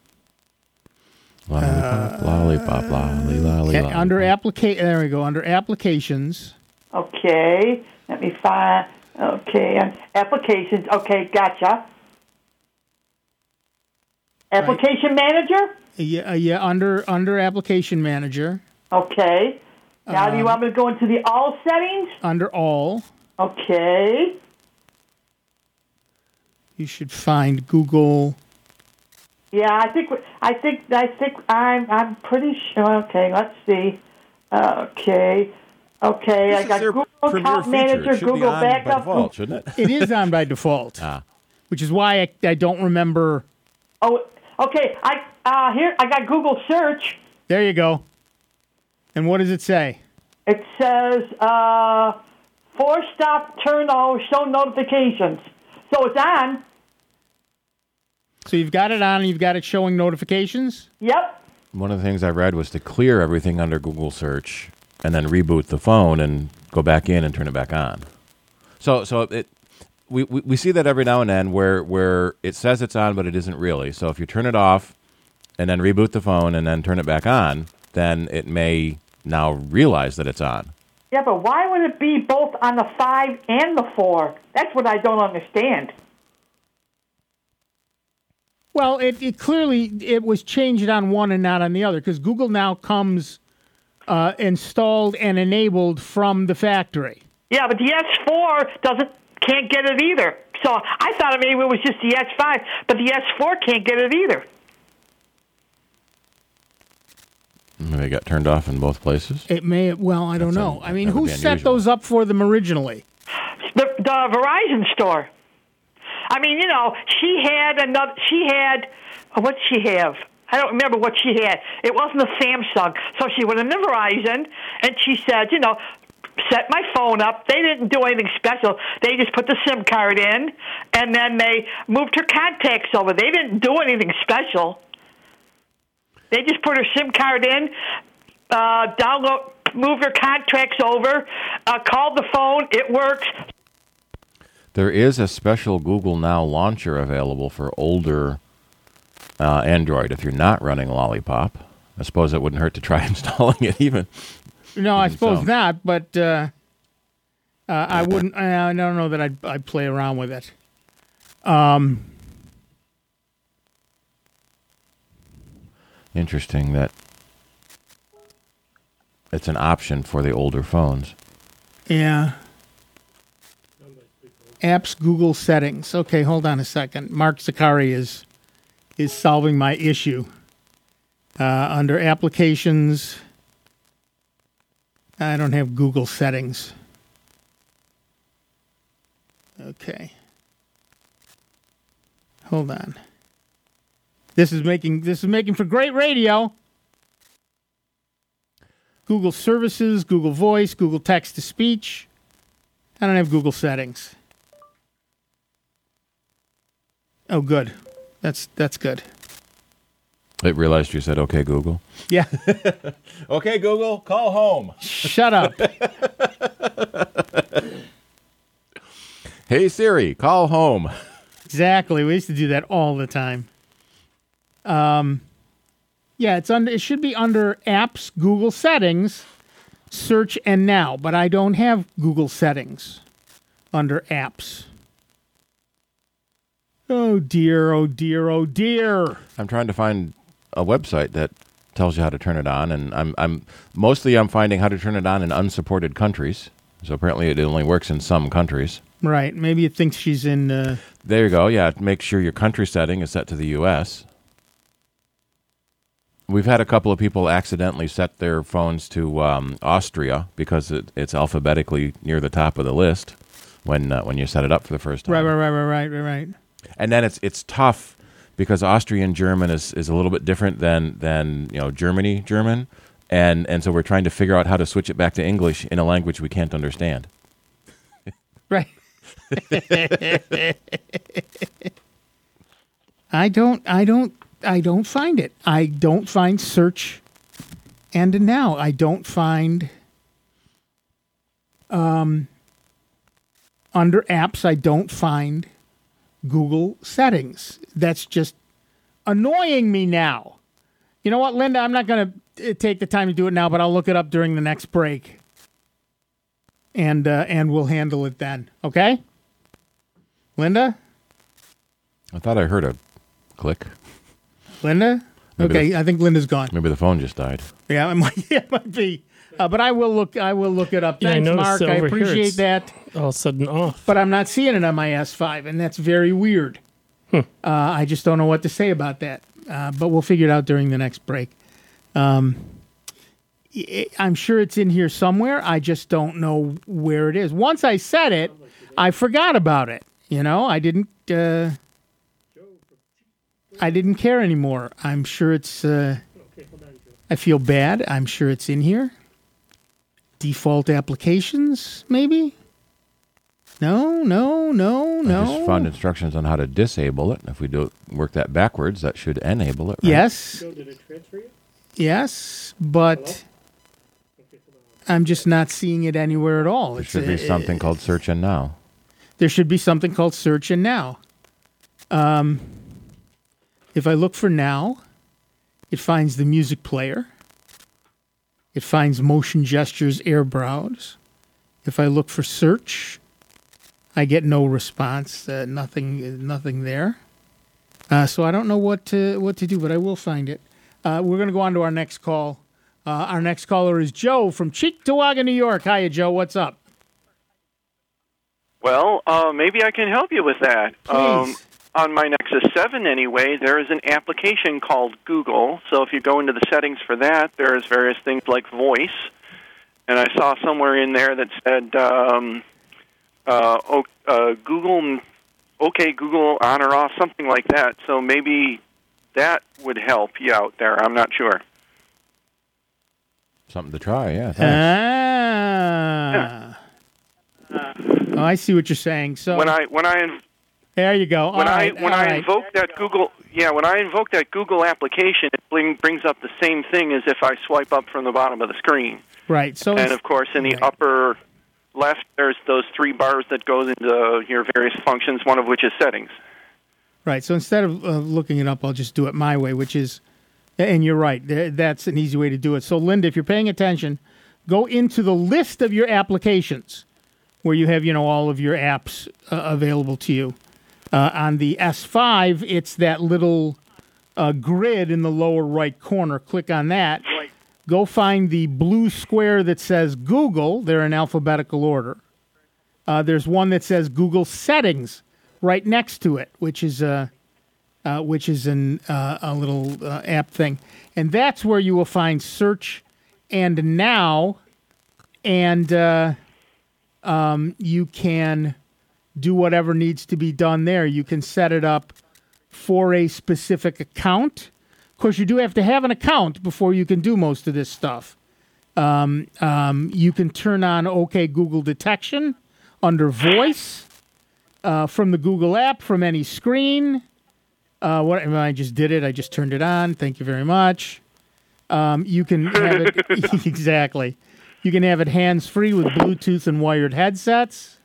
Lollipop, uh, lollipop, lolly, lolly, lolly. Under applica- There we go. Under applications. Okay. Let me find, okay, applications, okay, gotcha. Application right. Manager? Yeah, uh, yeah, under under Application Manager. Okay. Now um, do you want me to go into the all settings? Under all. Okay. You should find Google. Yeah, I think, I think, I think I'm, I'm pretty sure, okay, let's see. Okay. Okay, This I is got their Google premier Account feature. Manager, It should be Google on by Backup. default, shouldn't it? It is on by default, Ah. which is why I, I don't remember. Oh, okay. I uh, here I got Google Search. There you go. And what does it say? It says uh, force stop, turn on, show notifications. So it's on. So you've got it on and you've got it showing notifications? Yep. One of the things I read was to clear everything under Google Search and then reboot the phone and go back in and turn it back on. So, so it we, we, we see that every now and then where where it says it's on, but it isn't really. So if you turn it off and then reboot the phone and then turn it back on, then it may now realize that it's on. Yeah, but why would it be both on the five and the four? That's what I don't understand. Well, it, it clearly it was changed on one and not on the other because Google now comes uh, installed and enabled from the factory. Yeah, but the S four doesn't can't get it either. So I thought maybe it was just the S five, but the S four can't get it either. Maybe it got turned off in both places. It may. Well, I don't That's know. un- I mean, that would who be set unusual. those up for them originally? The, the Verizon store. I mean, you know, she had another. She had what did she have? I don't remember what she had. It wasn't a Samsung, so she went into Verizon and she said, you know, set my phone up. They didn't do anything special. They just put the SIM card in, and then they moved her contacts over. They didn't do anything special. They just put her SIM card in, uh, download, moved her contacts over, uh, called the phone. It works. There is a special Google Now launcher available for older uh, Android if you're not running Lollipop. I suppose it wouldn't hurt to try installing it even. No, I Even suppose so. not. But uh, uh, I wouldn't. I don't know that I'd, I'd play around with it. Um. Interesting that it's an option for the older phones. Yeah. Apps, Google settings. Okay, hold on a second. Mark Zakari is is solving my issue. Uh, under applications, I don't have Google settings. Okay. Hold on. This is making this is making for great radio. Google Services, Google Voice, Google Text to Speech. I don't have Google settings. Oh, good. That's that's good. It realized you said, okay, Google. Yeah. Okay, Google, call home. Shut up. Hey, Siri, call home. Exactly. We used to do that all the time. Um, yeah, it's under. It should be under Apps, Google Settings, Search, and Now. But I don't have Google Settings under Apps. Oh dear! Oh dear! Oh dear! I'm trying to find a website that tells you how to turn it on, and I'm I'm mostly I'm finding how to turn it on in unsupported countries. So apparently, it only works in some countries. Right. Maybe it thinks she's in. Uh, There you go. Yeah, make sure your country setting is set to the U S We've had a couple of people accidentally set their phones to um, Austria because it, it's alphabetically near the top of the list when uh, when you set it up for the first time. right. Right. Right. Right. Right. Right. Right. And then it's it's tough because Austrian German is, is a little bit different than than you know Germany German, and and so we're trying to figure out how to switch it back to English in a language we can't understand. Right. I don't. I don't. I don't find it. I don't find search and now. I don't find um, under apps. I don't find Google settings. That's just annoying me now. You know what, Linda? I'm not going to take the time to do it now, but I'll look it up during the next break, and uh, and we'll handle it then. Okay, Linda. I thought I heard a click. Linda? Maybe Okay, the- I think Linda's gone. Maybe the phone just died. Yeah, it might, yeah, it might be. Uh, but I will look. I will look it up. Yeah, I Thanks, noticed Mark. that I over here appreciate it's that. All of a sudden off. But I'm not seeing it on my S five, and that's very weird. Uh, I just don't know what to say about that. Uh, but we'll figure it out during the next break. Um, I'm sure it's in here somewhere. I just don't know where it is. Once I said it, I forgot about it. You know, I didn't. Uh, I didn't care anymore. I'm sure it's. Uh, I feel bad. I'm sure it's in here. Default applications, maybe. No, no, no, no. I just found instructions on how to disable it. If we do work that backwards, that should enable it. Right? Yes. Yes, but I'm just not seeing it anywhere at all. There It's should be a- something called Search and Now. There should be something called Search and Now. Um, if I look for Now, it finds the music player. It finds motion gestures, air browse. If I look for Search, I get no response. Uh, nothing, nothing there. Uh, so I don't know what to what to do, but I will find it. Uh, we're going to go on to our next call. Uh, our next caller is Joe from Cheektowaga, New York. Hiya, Joe. What's up? Well, uh, maybe I can help you with that. Um, on my Nexus seven, anyway, there is an application called Google. So if you go into the settings for that, there's various things like voice. And I saw somewhere in there that said um, uh, o- uh, Google, okay, Google on or off, something like that. So maybe that would help you out there. I'm not sure. Something to try, yeah. Thanks. Ah. Oh, I see what you're saying. So When I when I there you go. when All I right, when all I right. invoke that Google yeah when I invoke that Google application, it bring, brings up the same thing as if I swipe up from the bottom of the screen. Right. So and it's- of course, in the upper left, there's those three bars that goes into your various functions. One of which is settings. Right. So instead of uh, looking it up, I'll just do it my way, which is, and you're right, th- that's an easy way to do it. So, Linda, if you're paying attention, go into the list of your applications where you have, you know, all of your apps uh, available to you. Uh, on the S five, it's that little uh, grid in the lower right corner. Click on that. Go find the blue square that says Google. They're in alphabetical order. Uh, there's one that says Google Settings right next to it, which is a, uh, which is an, uh, a little uh, app thing. And that's where you will find Search and Now, and uh, um, you can do whatever needs to be done there. You can set it up for a specific account. Of course, you do have to have an account before you can do most of this stuff. Um, um, you can turn on OK Google detection under voice uh, from the Google app, from any screen. Uh, what I just did it. I just turned it on. Thank you very much. Um, you can have it exactly. You can have it hands-free with Bluetooth and wired headsets.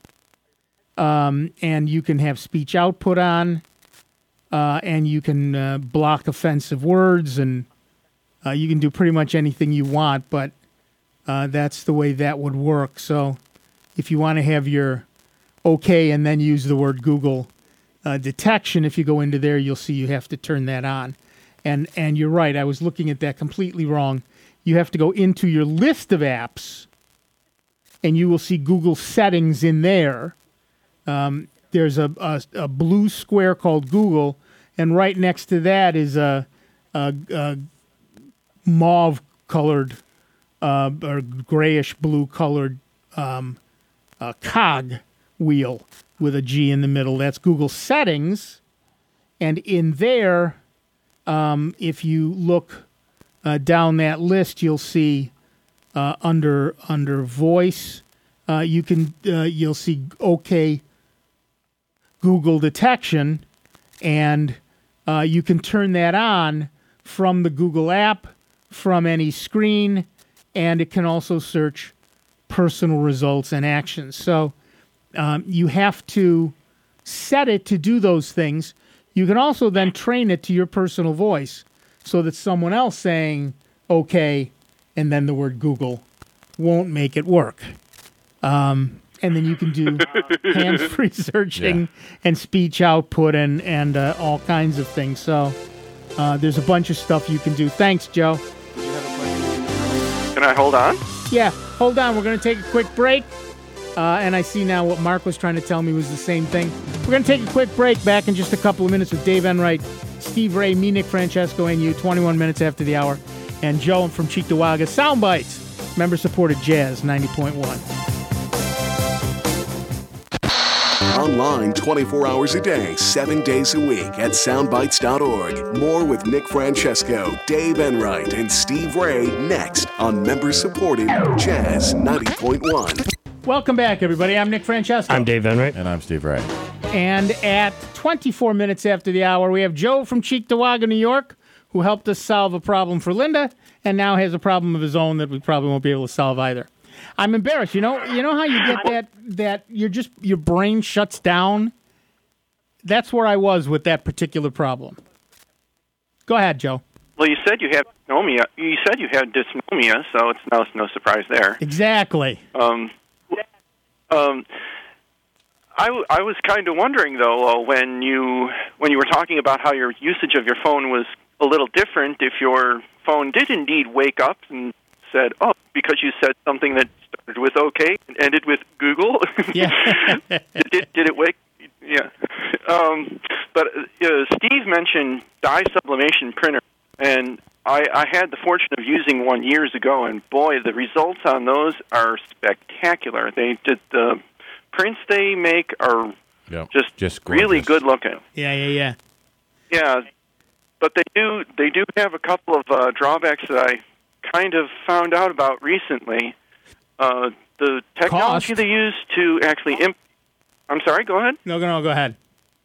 Um, and you can have speech output on. Uh, and you can uh, block offensive words, and uh, you can do pretty much anything you want, but uh, that's the way that would work. So if you want to have your OK and then use the word Google uh, detection, if you go into there, you'll see you have to turn that on. And and you're right, I was looking at that completely wrong. You have to go into your list of apps, and you will see Google Settings in there. Um, there's a, a, a blue square called Google, and right next to that is a, a, a mauve-colored uh, or grayish-blue-colored um, uh, cog wheel with a G in the middle. That's Google Settings, and in there, um, if you look uh, down that list, you'll see uh, under under Voice, uh, you can uh, you'll see OK Google detection, and uh, you can turn that on from the Google app, from any screen, and it can also search personal results and actions. So um, you have to set it to do those things. You can also then train it to your personal voice so that someone else saying okay and then the word Google won't make it work. Um, and then you can do hands-free searching Yeah. and speech output and, and uh, all kinds of things. So uh, there's a bunch of stuff you can do. Thanks, Joe. Can I hold on? Yeah, hold on. We're going to take a quick break. Uh, and I see now what Mark was trying to tell me was the same thing. We're going to take a quick break. Back in just a couple of minutes with Dave Enright, Steve Ray, me, Nick Francesco, and you, twenty-one minutes after the hour. and Joe from Cheektowaga. Soundbites, member-supported Jazz ninety point one. Online twenty-four hours a day, seven days a week at soundbites dot org. More with Nick Francesco, Dave Enright, and Steve Ray next on member-supported Jazz ninety point one. Welcome back, everybody. I'm Nick Francesco. I'm Dave Enright. And I'm Steve Ray. And at twenty-four minutes after the hour, we have Joe from Cheektowaga, New York, who helped us solve a problem for Linda and now has a problem of his own that we probably won't be able to solve either. I'm embarrassed. You know, you know how you get that that you're just your brain shuts down? That's where I was with that particular problem. Go ahead, Joe. Well, you said you had dysnomia. You said you had dysnomia, so it's no no surprise there. Exactly. Um, um, I, w- I was kind of wondering though uh, when you when you were talking about how your usage of your phone was a little different. If your phone did indeed wake up and said, "Oh," because you said something that started with "okay" and ended with Google. Yeah. did, did it wake? Yeah. Um, but uh, Steve mentioned dye sublimation printer, and I, I had the fortune of using one years ago, and boy, the results on those are spectacular. They did the prints they make are Yep. just, Just really gorgeous. good looking. Yeah, yeah, yeah. Yeah, but they do they do have a couple of uh, drawbacks that I kind of found out about recently. Uh, the technology Cost. they use to actually imp- I'm sorry, go ahead. No, no, no, go ahead.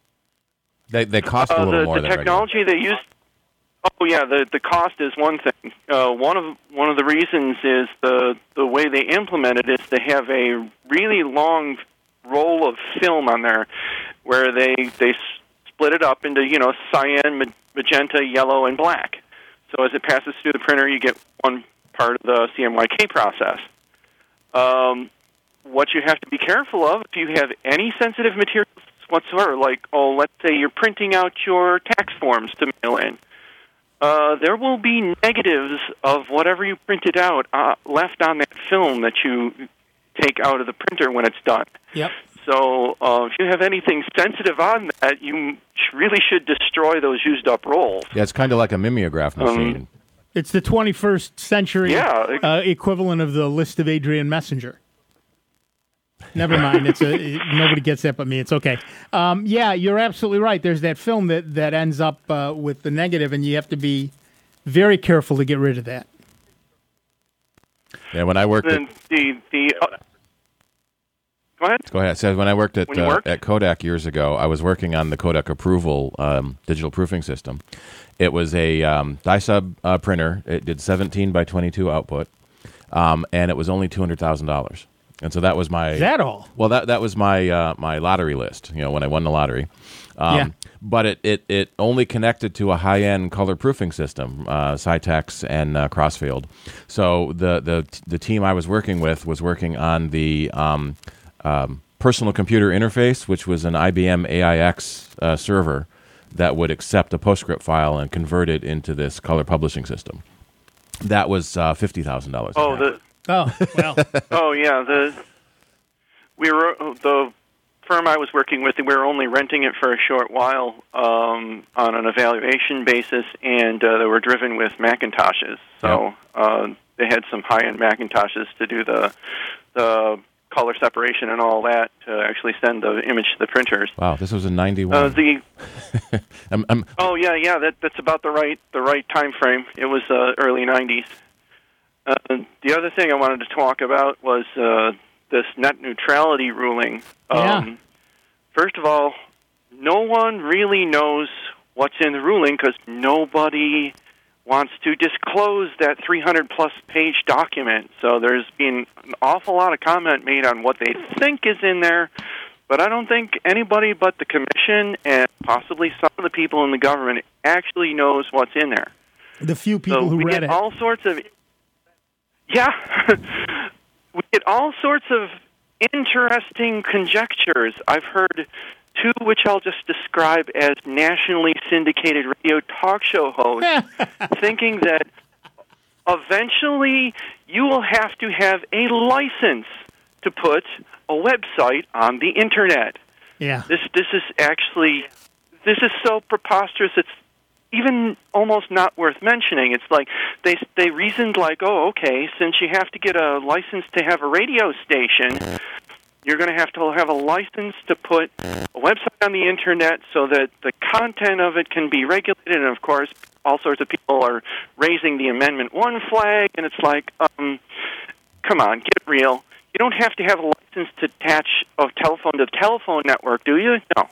They they cost a Uh, little the, more the than technology they use. Oh yeah, the the cost is one thing. Uh, one of one of the reasons is the the way they implement it is they have a really long roll of film on there, where they they s- split it up into you know cyan, ma- magenta, yellow, and black. So as it passes through the printer, you get one part of the C M Y K process. Um, what you have to be careful of if you have any sensitive materials whatsoever, like oh, let's say you're printing out your tax forms to mail in. Uh, there will be negatives of whatever you printed out uh, left on that film that you take out of the printer when it's done. Yep. So uh, if you have anything sensitive on that, you sh- really should destroy those used up rolls. Yeah, it's kind of like a mimeograph machine. Um, It's the twenty-first century Yeah, it- uh, equivalent of the list of Adrian Messenger. Never mind. It's a it, nobody gets that but me. It's okay. Um, yeah, you're absolutely right. There's that film that, that ends up uh, with the negative, and you have to be very careful to get rid of that. Yeah, when I worked at Then the the uh, go ahead. Go ahead. So when I worked at When you uh, worked? at Kodak years ago, I was working on the Kodak Approval um, digital proofing system. It was a um, dye sub uh, printer. It did seventeen by twenty-two output, um, and it was only two hundred thousand dollars. And so that was my Is that all? Well, that that was my uh, my lottery list. You know, when I won the lottery. Um, Yeah. But it, it, it only connected to a high end color proofing system, uh, Cytex and uh, Crossfield. So the, the the team I was working with was working on the um, um, personal computer interface, which was an I B M A I X uh, server that would accept a PostScript file and convert it into this color publishing system. That was uh, fifty thousand dollars. Oh, the Oh, well. oh yeah, the we were the firm I was working with. We were only renting it for a short while um, on an evaluation basis, and uh, they were driven with Macintoshes. So uh, they had some high-end Macintoshes to do the the color separation and all that to actually send the image to the printers. Wow, this was in ninety-one. Uh, the I'm, I'm, oh yeah, yeah, that that's about the right the right time frame. It was uh, early nineties. Uh, the other thing I wanted to talk about was uh, this net neutrality ruling. Um, Yeah. First of all, no one really knows what's in the ruling because nobody wants to disclose that three hundred plus page document. So there's been an awful lot of comment made on what they think is in there, but I don't think anybody but the commission and possibly some of the people in the government actually knows what's in there. The few people so who we read get it. all sorts of yeah, we get all sorts of interesting conjectures. I've heard two, which I'll just describe as nationally syndicated radio talk show hosts, thinking that eventually you will have to have a license to put a website on the internet. Yeah. This this is actually this is so preposterous. It's even almost not worth mentioning. It's like they they reasoned like, oh, okay, since you have to get a license to have a radio station, you're going to have to have a license to put a website on the Internet so that the content of it can be regulated. And, of course, all sorts of people are raising the Amendment one flag, and it's like, um, come on, get real. You don't have to have a license to attach a telephone to the telephone network, do you? No.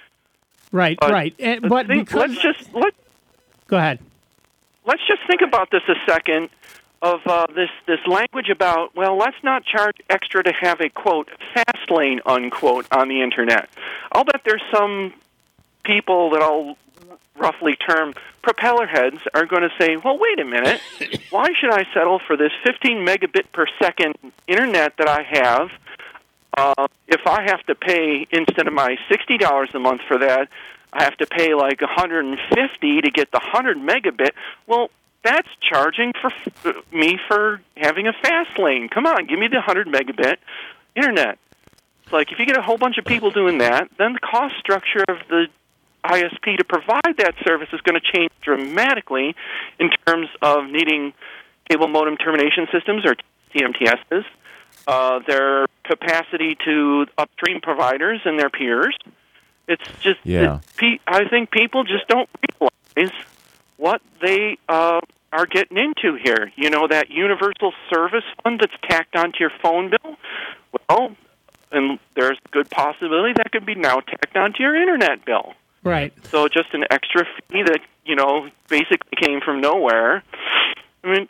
Right, But right. Eh, but think, because... let's just let Go ahead. let's just think about this a second. Of uh, this this language about, well, let's not charge extra to have a, quote, fast lane, unquote, on the Internet. I'll bet there's some people that I'll roughly term propeller heads are going to say, well, wait a minute, why should I settle for this fifteen megabit per second Internet that I have uh, if I have to pay, instead of my sixty dollars a month for that, I have to pay like one hundred fifty dollars to get the one hundred megabit? Well, that's charging for f- me for having a fast lane. Come on, give me the one hundred megabit Internet. It's like if you get a whole bunch of people doing that, then the cost structure of the I S P to provide that service is going to change dramatically in terms of needing cable modem termination systems, or T M T Ss, uh, their capacity to upstream providers and their peers. It's just, Yeah. it, pe- I think people just don't realize what they uh, are getting into here. You know, that universal service fund that's tacked onto your phone bill? Well, and there's a good possibility that could be now tacked onto your Internet bill. Right. So just an extra fee that, you know, basically came from nowhere. I mean,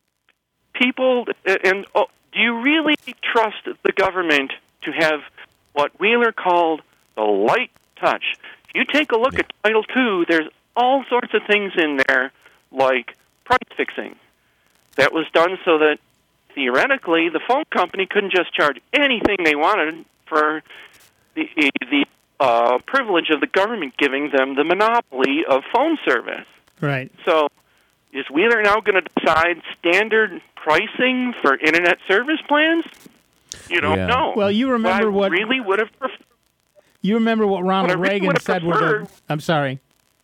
people, and oh, do you really trust the government to have what Wheeler called the light touch? If you take a look at Title two, there's all sorts of things in there, like price fixing. That was done so that, theoretically, the phone company couldn't just charge anything they wanted for the the uh, privilege of the government giving them the monopoly of phone service. Right. So is Wheeler now going to decide standard pricing for Internet service plans? You don't Yeah. know. Well, you remember But I what- really would have preferred. You remember what Ronald What I really Reagan would've said with the... preferred- I'm sorry.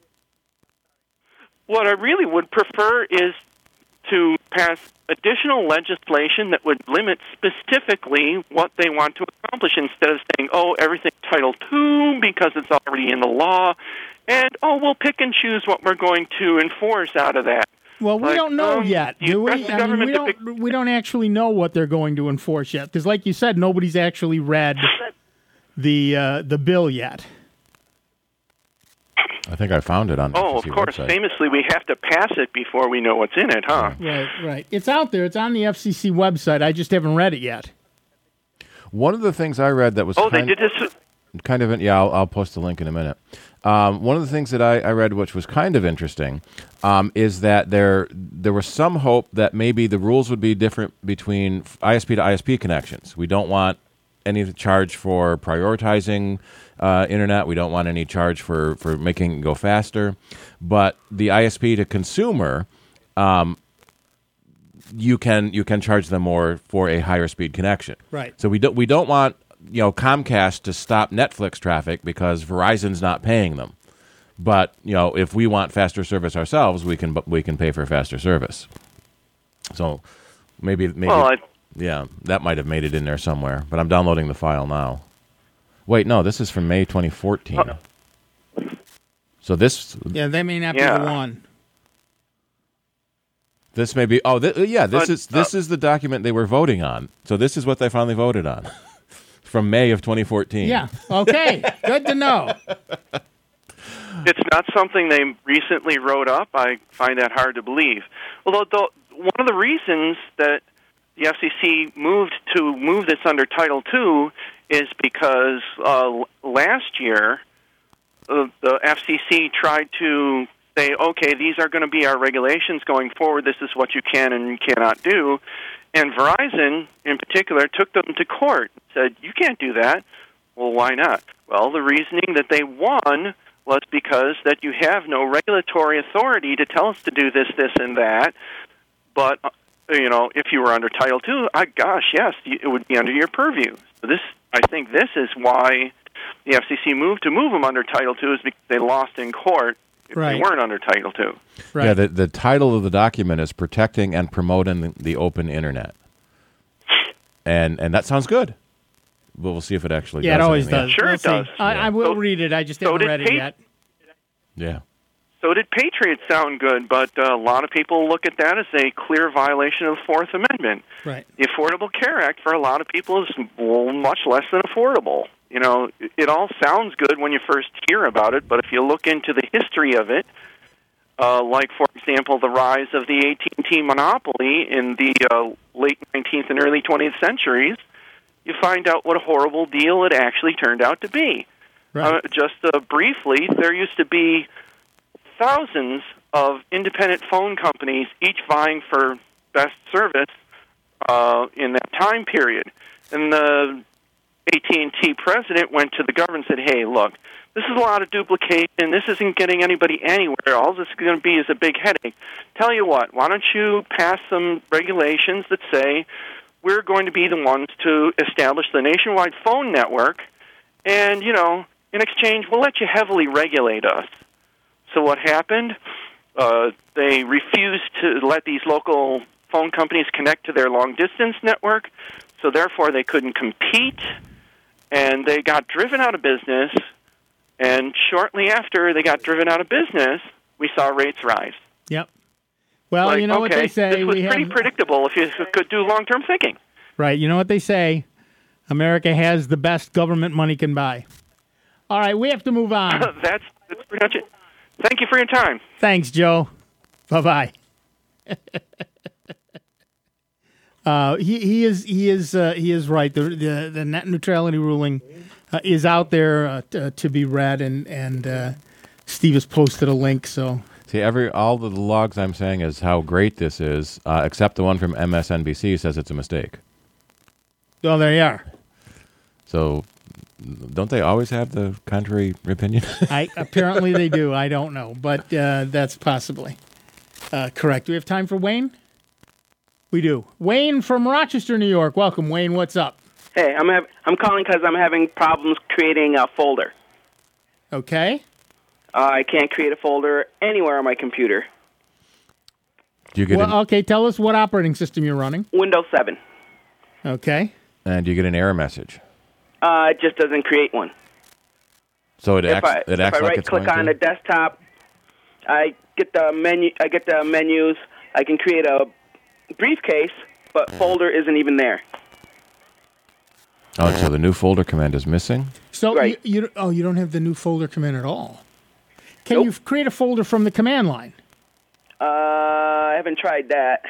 What I really would prefer is to pass additional legislation that would limit specifically what they want to accomplish, instead of saying, oh, everything's Title two because it's already in the law, and, oh, we'll pick and choose what we're going to enforce out of that. Well, we Like, don't know um, yet, you do we? trust the I mean, government we to don't. pick- We don't actually know what they're going to enforce yet, because, like you said, nobody's actually read the uh, the bill yet. I think I found it on the Oh, F C C of course. website. Famously, we have to pass it before we know what's in it, huh? Right, right. It's out there. It's on the F C C website. I just haven't read it yet. One of the things I read that was Oh, they kind, did this. kind of, yeah, I'll, I'll post a link in a minute. Um, one of the things that I, I read, which was kind of interesting, um, is that there there was some hope that maybe the rules would be different between I S P to I S P connections. We don't want any charge for prioritizing uh, internet. We don't want any charge for, for making it go faster. But the I S P to consumer, um, you can you can charge them more for a higher speed connection. Right. So we don't we don't want you know Comcast to stop Netflix traffic because Verizon's not paying them. But you know if we want faster service ourselves, we can we can pay for faster service. So maybe maybe Well, I- yeah, that might have made it in there somewhere. But I'm downloading the file now. Wait, no, this is from May twenty fourteen. So this Yeah, they may not be Yeah. the one. this may be oh th- yeah this But, is this is the document they were voting on. So this is what they finally voted on from May of twenty fourteen. Yeah. Okay. Good to know. It's not something they recently wrote up. I find that hard to believe. Although the, one of the reasons that the F C C moved to move this under Title two is because uh, last year uh, the F C C tried to say, okay, these are going to be our regulations going forward. This is what you can and cannot do. And Verizon, in particular, took them to court and said, you can't do that. Well, why not? Well, the reasoning that they won was because that you have no regulatory authority to tell us to do this, this, and that. But, uh, you know, if you were under Title two, I, gosh, yes, you- it would be under your purview. So this, I think this is why the F C C moved to move them under Title two, is because they lost in court. if Right. they weren't under Title two. Right. Yeah, the, the title of the document is Protecting and Promoting the, the Open Internet. And and that sounds good. But we'll see if it actually Yeah, does. it always anything. does. Sure We'll it see. does. I, I will So- read it. I just so haven't did read it Pa- yet. Yeah. So did Patriot sound good, but uh, a lot of people look at that as a clear violation of the Fourth Amendment. Right. The Affordable Care Act for a lot of people is well, much less than affordable. You know, it, it all sounds good when you first hear about it, but if you look into the history of it, uh, like, for example, the rise of the A T and T monopoly in the uh, late nineteenth and early twentieth centuries, you find out what a horrible deal it actually turned out to be. Right. Uh, just uh, briefly, there used to be thousands of independent phone companies, each vying for best service uh, in that time period. And the A T and T president went to the government and said, hey, look, this is a lot of duplication. This isn't getting anybody anywhere. All this is going to be is a big headache. Tell you what, why don't you pass some regulations that say we're going to be the ones to establish the nationwide phone network, and, you know, in exchange, we'll let you heavily regulate us. So what happened? Uh, they refused to let these local phone companies connect to their long-distance network, so therefore they couldn't compete, and they got driven out of business, and shortly after they got driven out of business, we saw rates rise. Yep. Well, Like, you know what okay, they say. this was we pretty have, predictable if you could do long-term thinking. Right. You know what they say. America has the best government money can buy. All right, we have to move on. that's, that's pretty much it. Thank you for your time. Thanks, Joe. Bye-bye. uh, he he is he is uh, he is right. The the, the net neutrality ruling uh, is out there uh, t- uh, to be read, and and uh, Steve has posted a link. So See, every all the logs I'm saying is how great this is, uh, except the one from M S N B C says it's a mistake. well, there you are. So, don't they always have the contrary opinion? I apparently they do. I don't know, but uh, that's possibly uh, correct. Do we have time for Wayne? We do. Wayne from Rochester, New York. Welcome, Wayne. What's up? Hey, I'm hav- I'm calling because I'm having problems creating a folder. Okay. Uh, I can't create a folder anywhere on my computer. Do you get Well, an, okay, tell us what operating system you're running. Windows seven. Okay. and do you get an error message? Uh, it just doesn't create one. So it if acts. I, it if acts I like right it's click going on to? the desktop, I get the menu. I get the menus. I can create a briefcase, but folder isn't even there. Oh, so the new folder command is missing. So you, you oh you don't have the new folder command at all. Can you create a folder from the command line? Uh, I haven't tried that,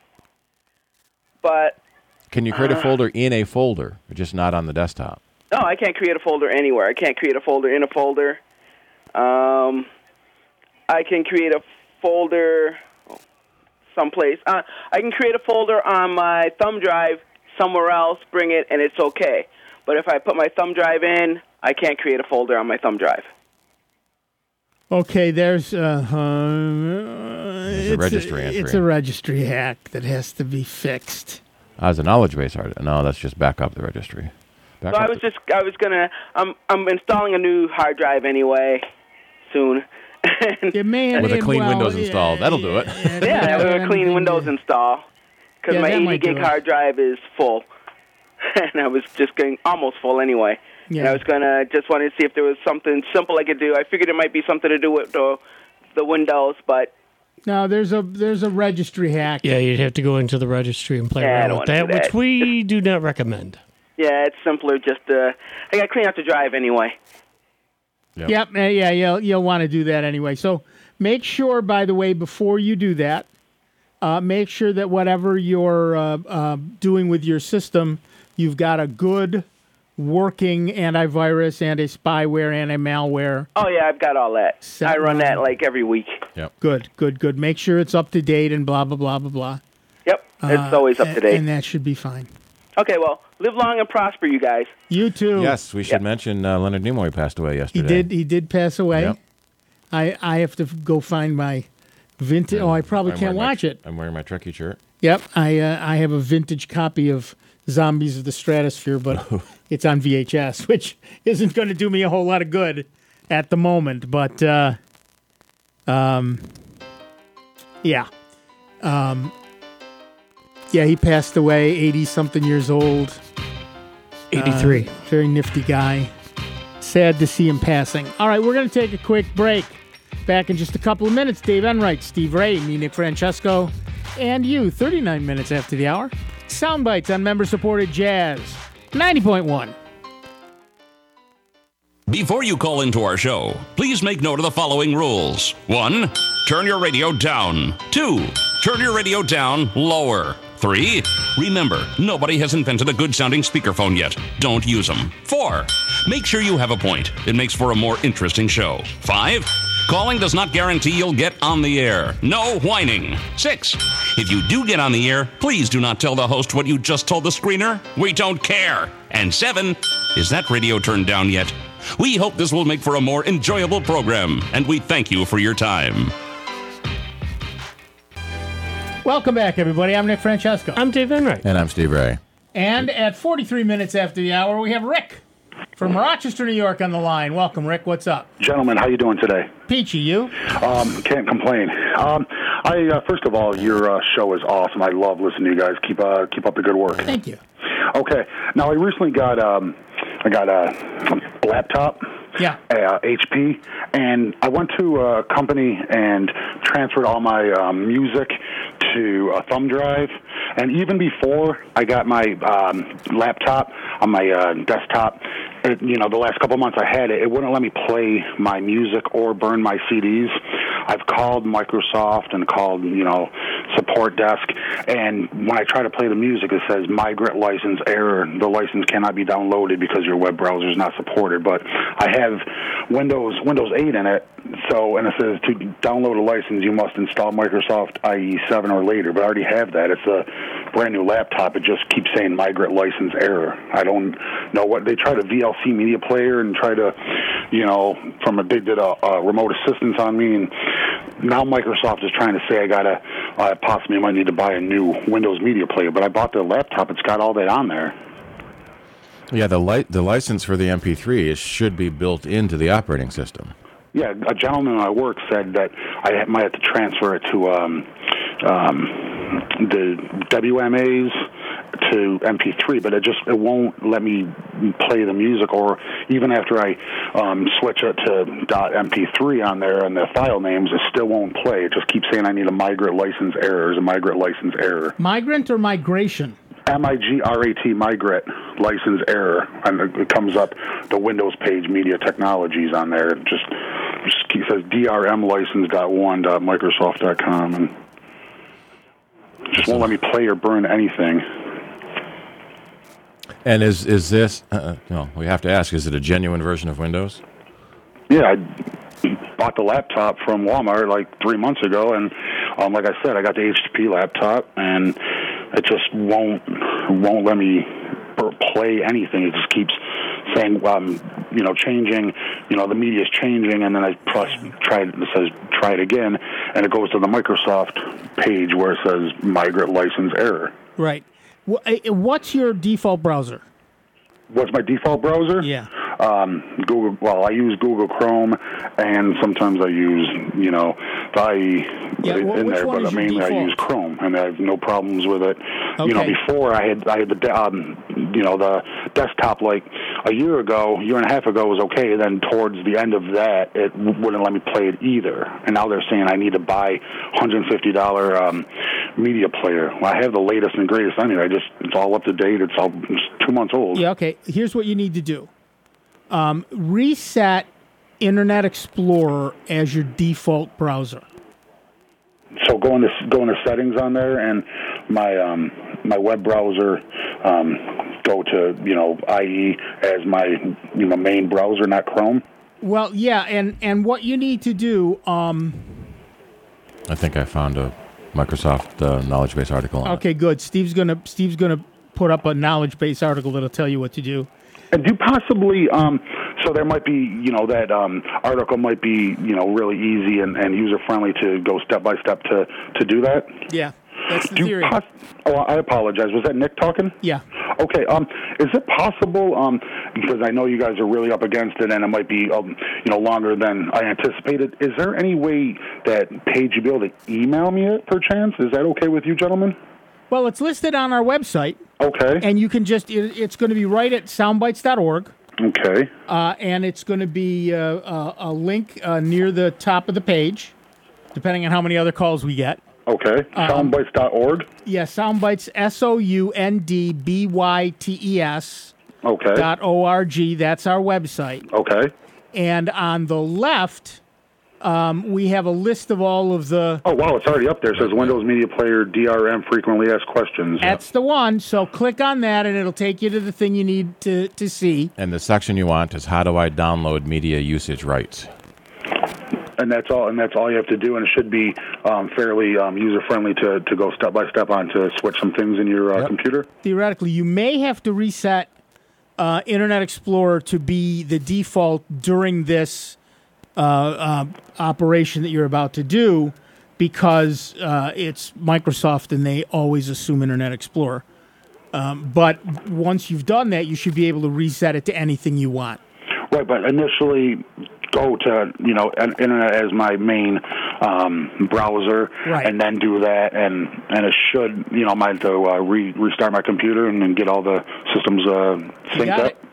but Can you create a Uh. folder in a folder, just not on the desktop? no, I can't create a folder anywhere. I can't create a folder in a folder. Um, I can create a folder someplace. Uh, I can create a folder on my thumb drive somewhere else, bring it, and it's okay. But if I put my thumb drive in, I can't create a folder on my thumb drive. Okay, there's uh, uh, It's a registry entry. It's a registry hack that has to be fixed. As a knowledge base hard. No, that's just back up the registry. Back So up I was just, I was gonna, I'm, I'm installing a new hard drive anyway, soon. It may with a it- clean well, Windows yeah, installed. That'll do it. Yeah, with a clean Windows install, because Yeah, my that eighty might do gig it. hard drive is full, and I was just getting almost full anyway. And Yeah. I was gonna just wanted to see if there was something simple I could do. I figured it might be something to do with the, the Windows, but No, there's a there's a registry hack. Yeah, you'd have to go into the registry and play Yeah, I around don't with wanna that, do that. which we do not recommend. yeah, it's simpler. Just uh, I got to clean out the drive anyway. Yep. uh, yeah, you'll you'll want to do that anyway. So make sure, by the way, before you do that, uh, make sure that whatever you're uh, uh, doing with your system, you've got a good working antivirus, anti-spyware, anti-malware. Oh yeah, I've got all that. I run that like every week. Yep. Good, good, good. Make sure it's up to date and blah blah blah blah blah. Yep, it's Uh, always up to date. and that should be fine. Okay, well, live long and prosper, you guys. You too. Yes, we should mention uh, Leonard Nimoy passed away He yesterday. did. He did pass away. Yep. I I have to go find my vintage. Oh, I probably I'm can't wearing my- watch it. I'm wearing my Trekkie shirt. Yep, I uh, I have a vintage copy of Zombies of the Stratosphere, but it's on V H S, which isn't going to do me a whole lot of good at the moment. But uh, Um, yeah. Um, yeah, he passed away, eighty-something years old. eighty-three. Uh, very nifty guy. Sad to see him passing. All right, we're going to take a quick break. Back in just a couple of minutes. Dave Enright, Steve Ray, me, Nick Francesco, and you, thirty-nine minutes after the hour. Sound bites on member-supported Jazz, ninety point one. Before you call into our show, please make note of the following rules. One, turn your radio down. Two, turn your radio down lower. Three, remember, nobody has invented a good-sounding speakerphone yet. Don't use them. Four, make sure you have a point. It makes for a more interesting show. Five, calling does not guarantee you'll get on the air. No whining. Six, if you do get on the air, please do not tell the host what you just told the screener. We don't care. And seven, is that radio turned down yet? We hope this will make for a more enjoyable program, and we thank you for your time. Welcome back, everybody. I'm Nick Francesco. I'm Dave Enright. And I'm Steve Ray. And at forty-three minutes after the hour, we have Rick from Rochester, New York on the line. Welcome, Rick. What's up? Gentlemen, how you doing today? Peachy, you? Um, can't complain. Um, I uh, first of all, your uh, show is awesome. I love listening to you guys. Keep uh, keep up the good work. Thank you. Okay. Now, I recently got um, I got a laptop. Yeah. Uh, H P, and I went to a company and transferred all my um, music to a thumb drive. And even before I got my um, laptop on my uh, desktop, it, you know, the last couple of months I had it, it wouldn't let me play my music or burn my C Ds. I've called Microsoft and called, you know, support desk, and when I try to play the music, it says migrant license error. The license cannot be downloaded because your web browser is not supported. But I have Windows Windows eight in it, so and it says to download a license, you must install Microsoft I E seven or later. But I already have that. It's a brand new laptop. It just keeps saying migrant license error. I don't know what they try to V L C media player and try to, you know, from a they did a, a remote assistance on me, and now Microsoft is trying to say I gotta uh, possibly might need to buy a new Windows media player. But I bought the laptop; it's got all that on there. Yeah, the li- the license for the M P three is, should be built into the operating system. Yeah, a gentleman at work said that I might have to transfer it to um, um, the W M As to M P three, but it just it won't let me play the music, or even after I um, switch it to .M P three on there and the file names, it still won't play. It just keeps saying I need a migrant license error. There's a migrant license error. Migrant or migration? M I G R A T, migrant license error, and it comes up the Windows page, Media Technologies on there. It just, just it says D R M license dot one dot microsoft dot com, and just won't let me play or burn anything. And is is this? Uh, no, we have to ask: is it a genuine version of Windows? Yeah, I bought the laptop from Walmart like three months ago, and um, like I said, I got the H P laptop, and it just won't won't let me play anything. It just keeps saying, um, you know, changing. You know, the media is changing, and then I press try it. It says try it again, and it goes to the Microsoft page where it says migrant license error. Right. What's your default browser? What's my default browser? Yeah. Um, Google. Well, I use Google Chrome, and sometimes I use, you know, the I E yeah, well, in there, but mainly default? I use Chrome, and I have no problems with it. Okay. You know, before I had I had the um, you know the desktop like a year ago, year and a half ago was okay. Then towards the end of that, it wouldn't let me play it either. And now they're saying I need to buy one hundred fifty dollars um, media player. Well, I have the latest and greatest anyway. I just it's all up to date. It's all it's two months old. Yeah. Okay. Here's what you need to do. Um, reset Internet Explorer as your default browser. So go into go into settings on there, and my um, my web browser um, go to you know I E as my you know main browser, not Chrome. Well, yeah, and, and what you need to do. Um, I think I found a Microsoft uh, knowledge base article on okay, it. good. Steve's gonna Steve's gonna put up a knowledge base article that'll tell you what to do. And do possibly, um, so there might be, you know, that um, article might be, you know, really easy and, and user-friendly to go step-by-step to, to do that? Yeah. That's the Do theory. pos- oh, I apologize. Was that Nick talking? Yeah. Okay. Um, is it possible? Um, because I know you guys are really up against it, and it might be, um, you know, longer than I anticipated. Is there any way that Paige you'd be able to email me it, perchance? Is that okay with you, gentlemen? Well, it's listed on our website. Okay. And you can just, it, it's going to be right at soundbites dot org. Okay. Uh, and it's going to be uh, uh, a link uh, near the top of the page, depending on how many other calls we get. Okay. Um, soundbites dot org. Yeah, Soundbites, S O U N D B Y T E S. Okay. Dot O R G. That's our website. Okay. And on the left, um, we have a list of all of the... Oh, wow, it's already up there. It says Windows Media Player, D R M, frequently asked questions. That's the one. So click on that, and it'll take you to the thing you need to, to see. And the section you want is how do I download media usage rights? And that's all. And that's all you have to do. And it should be um, fairly um, user friendly to, to go step by step on to switch some things in your uh, Yep. computer. Theoretically, you may have to reset uh, Internet Explorer to be the default during this uh, uh, operation that you're about to do, because uh, it's Microsoft and they always assume Internet Explorer. Um, but once you've done that, you should be able to reset it to anything you want. Right, but initially go to, you know, an- Internet as my main um, browser, Right. and then do that, and, and it should, you know, I might have to uh, re- restart my computer and then get all the systems uh, You synced got up. it.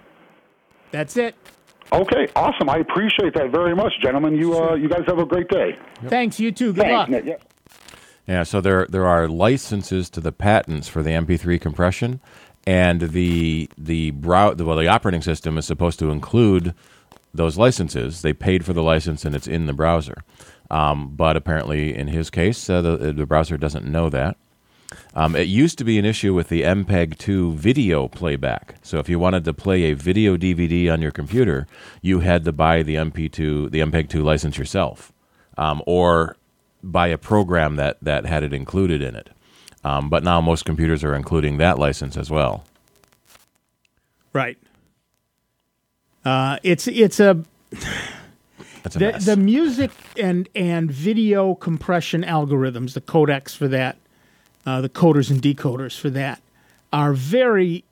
That's it. Okay, awesome. I appreciate that very much, gentlemen. You uh, you guys have a great day. Thanks, you too. Good Thanks, luck. Nick. Yeah. Yeah, so there there are licenses to the patents for the M P three compression, and the the brow well the operating system is supposed to include those licenses. They paid for the license, and it's in the browser. Um, but apparently, in his case, uh, the the browser doesn't know that. Um, it used to be an issue with the M P E G two video playback. So if you wanted to play a video D V D on your computer, you had to buy the M P two the M P E G two license yourself, um, or buy a program that, that had it included in it. Um, but now most computers are including that license as well. Right. Uh, it's it's a That's a the, mess. the music and and video compression algorithms, the codecs for that, uh, the coders and decoders for that, are very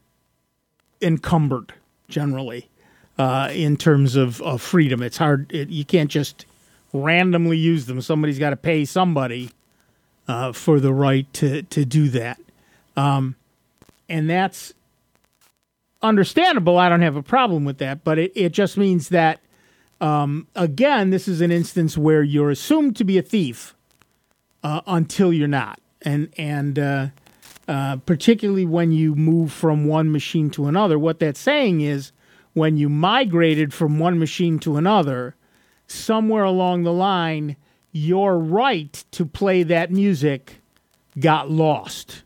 encumbered generally uh, in terms of, of freedom. It's hard. It, you can't just randomly use them. Somebody's got to pay somebody uh, for the right to to do that, um, and that's understandable. I don't have a problem with that, but it, it just means that, um, again, this is an instance where you're assumed to be a thief uh, until you're not. And, and uh, uh, particularly when you move from one machine to another, what that's saying is when you migrated from one machine to another, somewhere along the line, your right to play that music got lost.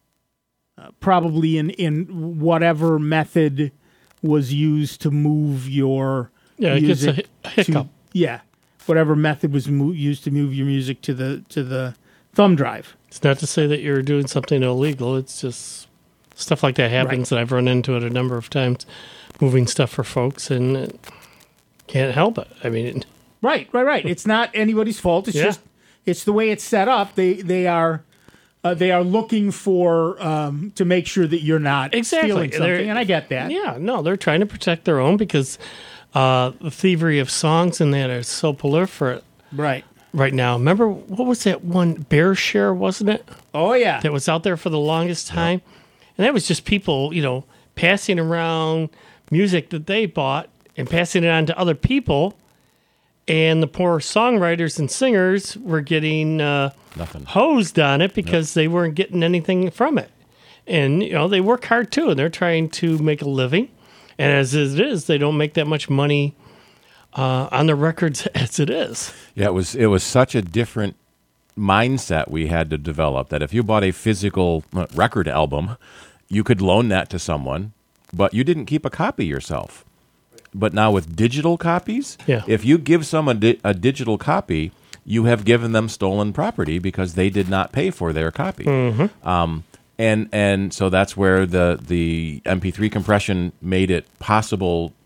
Uh, probably in, in whatever method was used to move your Yeah, it gets a music hi- hiccup. to, yeah, whatever method was mo- used to move your music to the to the thumb drive. It's not to say that you're doing something illegal. It's just stuff like that happens, and I've run into it a number of times, moving stuff for folks, and it can't help it. I mean, it, Right, right, right. It's not anybody's fault. It's Yeah. just it's the way it's set up. They they are uh, they are looking for um, to make sure that you're not exactly. stealing They're- something, and I get that. Yeah, no, they're trying to protect their own because uh, the thievery of songs and that are so proliferate. Right. Right now. Remember, what was that one, Bear Share, wasn't it? Oh, yeah. That was out there for the longest time. And that was just people, you know, passing around music that they bought and passing it on to other people. And the poor songwriters and singers were getting uh, Nothing. hosed on it because they weren't getting anything from it. And, you know, they work hard too, and they're trying to make a living. And as it is, they don't make that much money uh, on the records as it is. Yeah, it was it was such a different mindset we had to develop that if you bought a physical uh, record album, you could loan that to someone, but you didn't keep a copy yourself. But now with digital copies, Yeah. if you give someone di- a digital copy, you have given them stolen property because they did not pay for their copy. Mhm. Um, and and so that's where the the M P three compression made it possible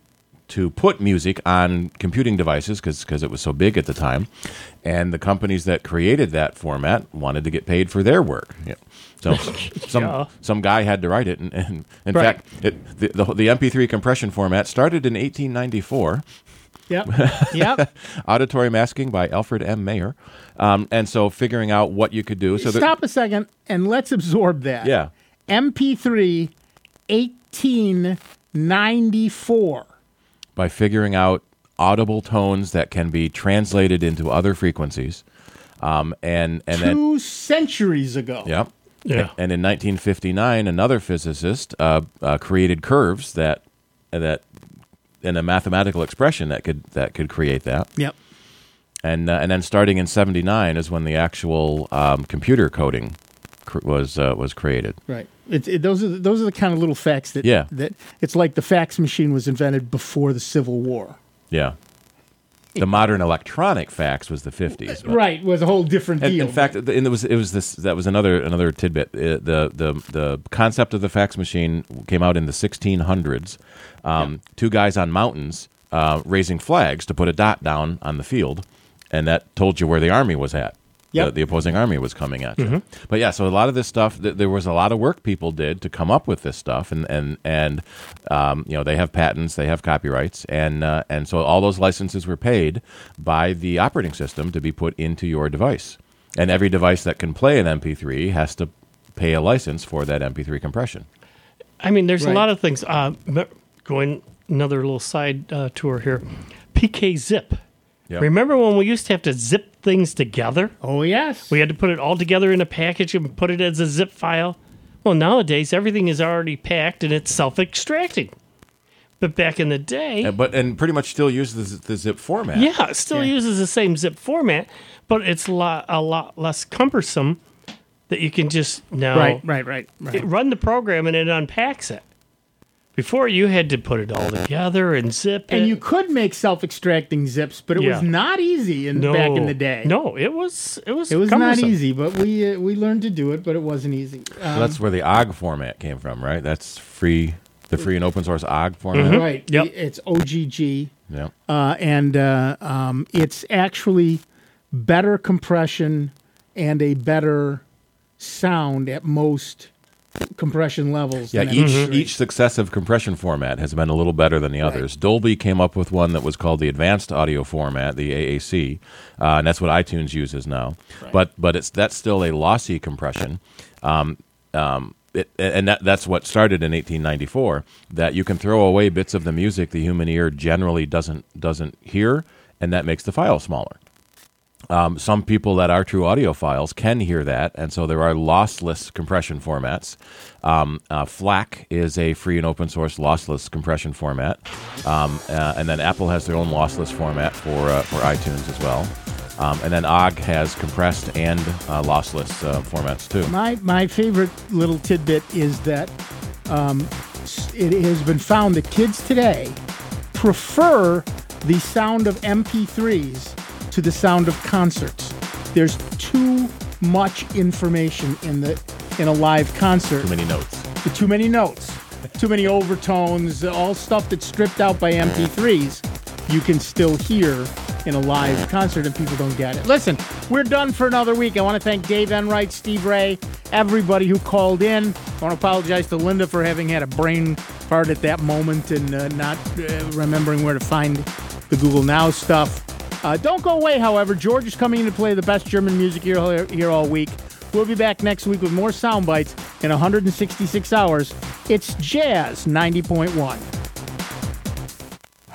to put music on computing devices because it was so big at the time, and the companies that created that format wanted to get paid for their work. Yeah. So some Yeah. some guy had to write it, and, and in Right. fact, it, the, the the M P three compression format started in eighteen ninety-four. Yep. Yep. Auditory masking by Alfred M. Mayer, um, and so figuring out what you could do. So that- Stop a second and let's absorb that. Yeah. M P three, eighteen ninety-four. by figuring out audible tones that can be translated into other frequencies, um, and and then Two centuries ago. Yep. Yeah. And in nineteen fifty-nine, another physicist uh, uh, created curves that that in a mathematical expression that could that could create that. Yep. And uh, and then starting in seventy-nine is when the actual um, computer coding cr- was uh, was created. Right. It, it, those are the, those are the kind of little facts that Yeah. that it's like the fax machine was invented before the Civil War. Yeah. The modern electronic fax was the fifties. but- Right, was a whole different And deal. in fact, the- and it was it was this that was another another tidbit. Uh, the the the concept of the fax machine came out in the sixteen hundreds. Um, Two guys on mountains uh, raising flags to put a dot down on the field, and that told you where the army was at. Yep. The, the opposing army was coming at you. Mhm. But yeah, so a lot of this stuff, th- there was a lot of work people did to come up with this stuff, and and and um, you know they have patents, they have copyrights, and uh, and so all those licenses were paid by the operating system to be put into your device, and every device that can play an M P three has to pay a license for that M P three compression. I mean, there's Right. a lot of things. Uh, me- going another little side uh, tour here. P K Zip. Yep. Remember when we used to have to zip things together? Oh, yes. We had to put it all together in a package and put it as a zip file. Well, nowadays, everything is already packed and it's self-extracting. But back in the day... Uh, but and pretty much still uses the zip format. Yeah, it still uses the same zip format, but it's a lot, a lot less cumbersome that you can just now Right, right, right, right. it- run the program and it unpacks it. Before, you had to put it all together and zip it. and you could make self-extracting zips, but it Yeah. was not easy in No. back in the day. No, it was it was It was not cumbersome. easy, but we uh, we learned to do it, but it wasn't easy. Um, So that's where the O G format came from, right? That's free, the free and open source O G format. Right. It's O G G. Yep. Uh, and uh, um, it's actually better compression and a better sound at most compression levels. Yeah, than each M P three. each successive compression format has been a little better than the others. Dolby came up with one that was called the Advanced Audio Format, the A A C, uh, and that's what iTunes uses now. But but it's that's still a lossy compression, um, um, it, and that that's what started in eighteen ninety-four. That you can throw away bits of the music the human ear generally doesn't doesn't hear, and that makes the file smaller. Um, some people that are true audiophiles can hear that, and so there are lossless compression formats. Um, uh, FLAC is a free and open source lossless compression format, um, uh, and then Apple has their own lossless format for uh, for iTunes as well. Um, and then O G has compressed and uh, lossless uh, formats too. My my favorite little tidbit is that um, s- it has been found that kids today prefer the sound of M P threes to the sound of concerts. There's too much information in the in a live concert. Too many notes. Too many notes. Too many overtones. All stuff that's stripped out by M P threes. You can still hear in a live concert, and people don't get it. Listen, we're done for another week. I want to thank Dave Enright, Steve Ray, everybody who called in. I want to apologize to Linda for having had a brain fart at that moment and uh, not uh, remembering where to find the Google Now stuff. Uh, don't go away, however. George is coming in to play the best German music here, here all week. We'll be back next week with more sound bites in one hundred sixty-six hours. It's Jazz ninety point one.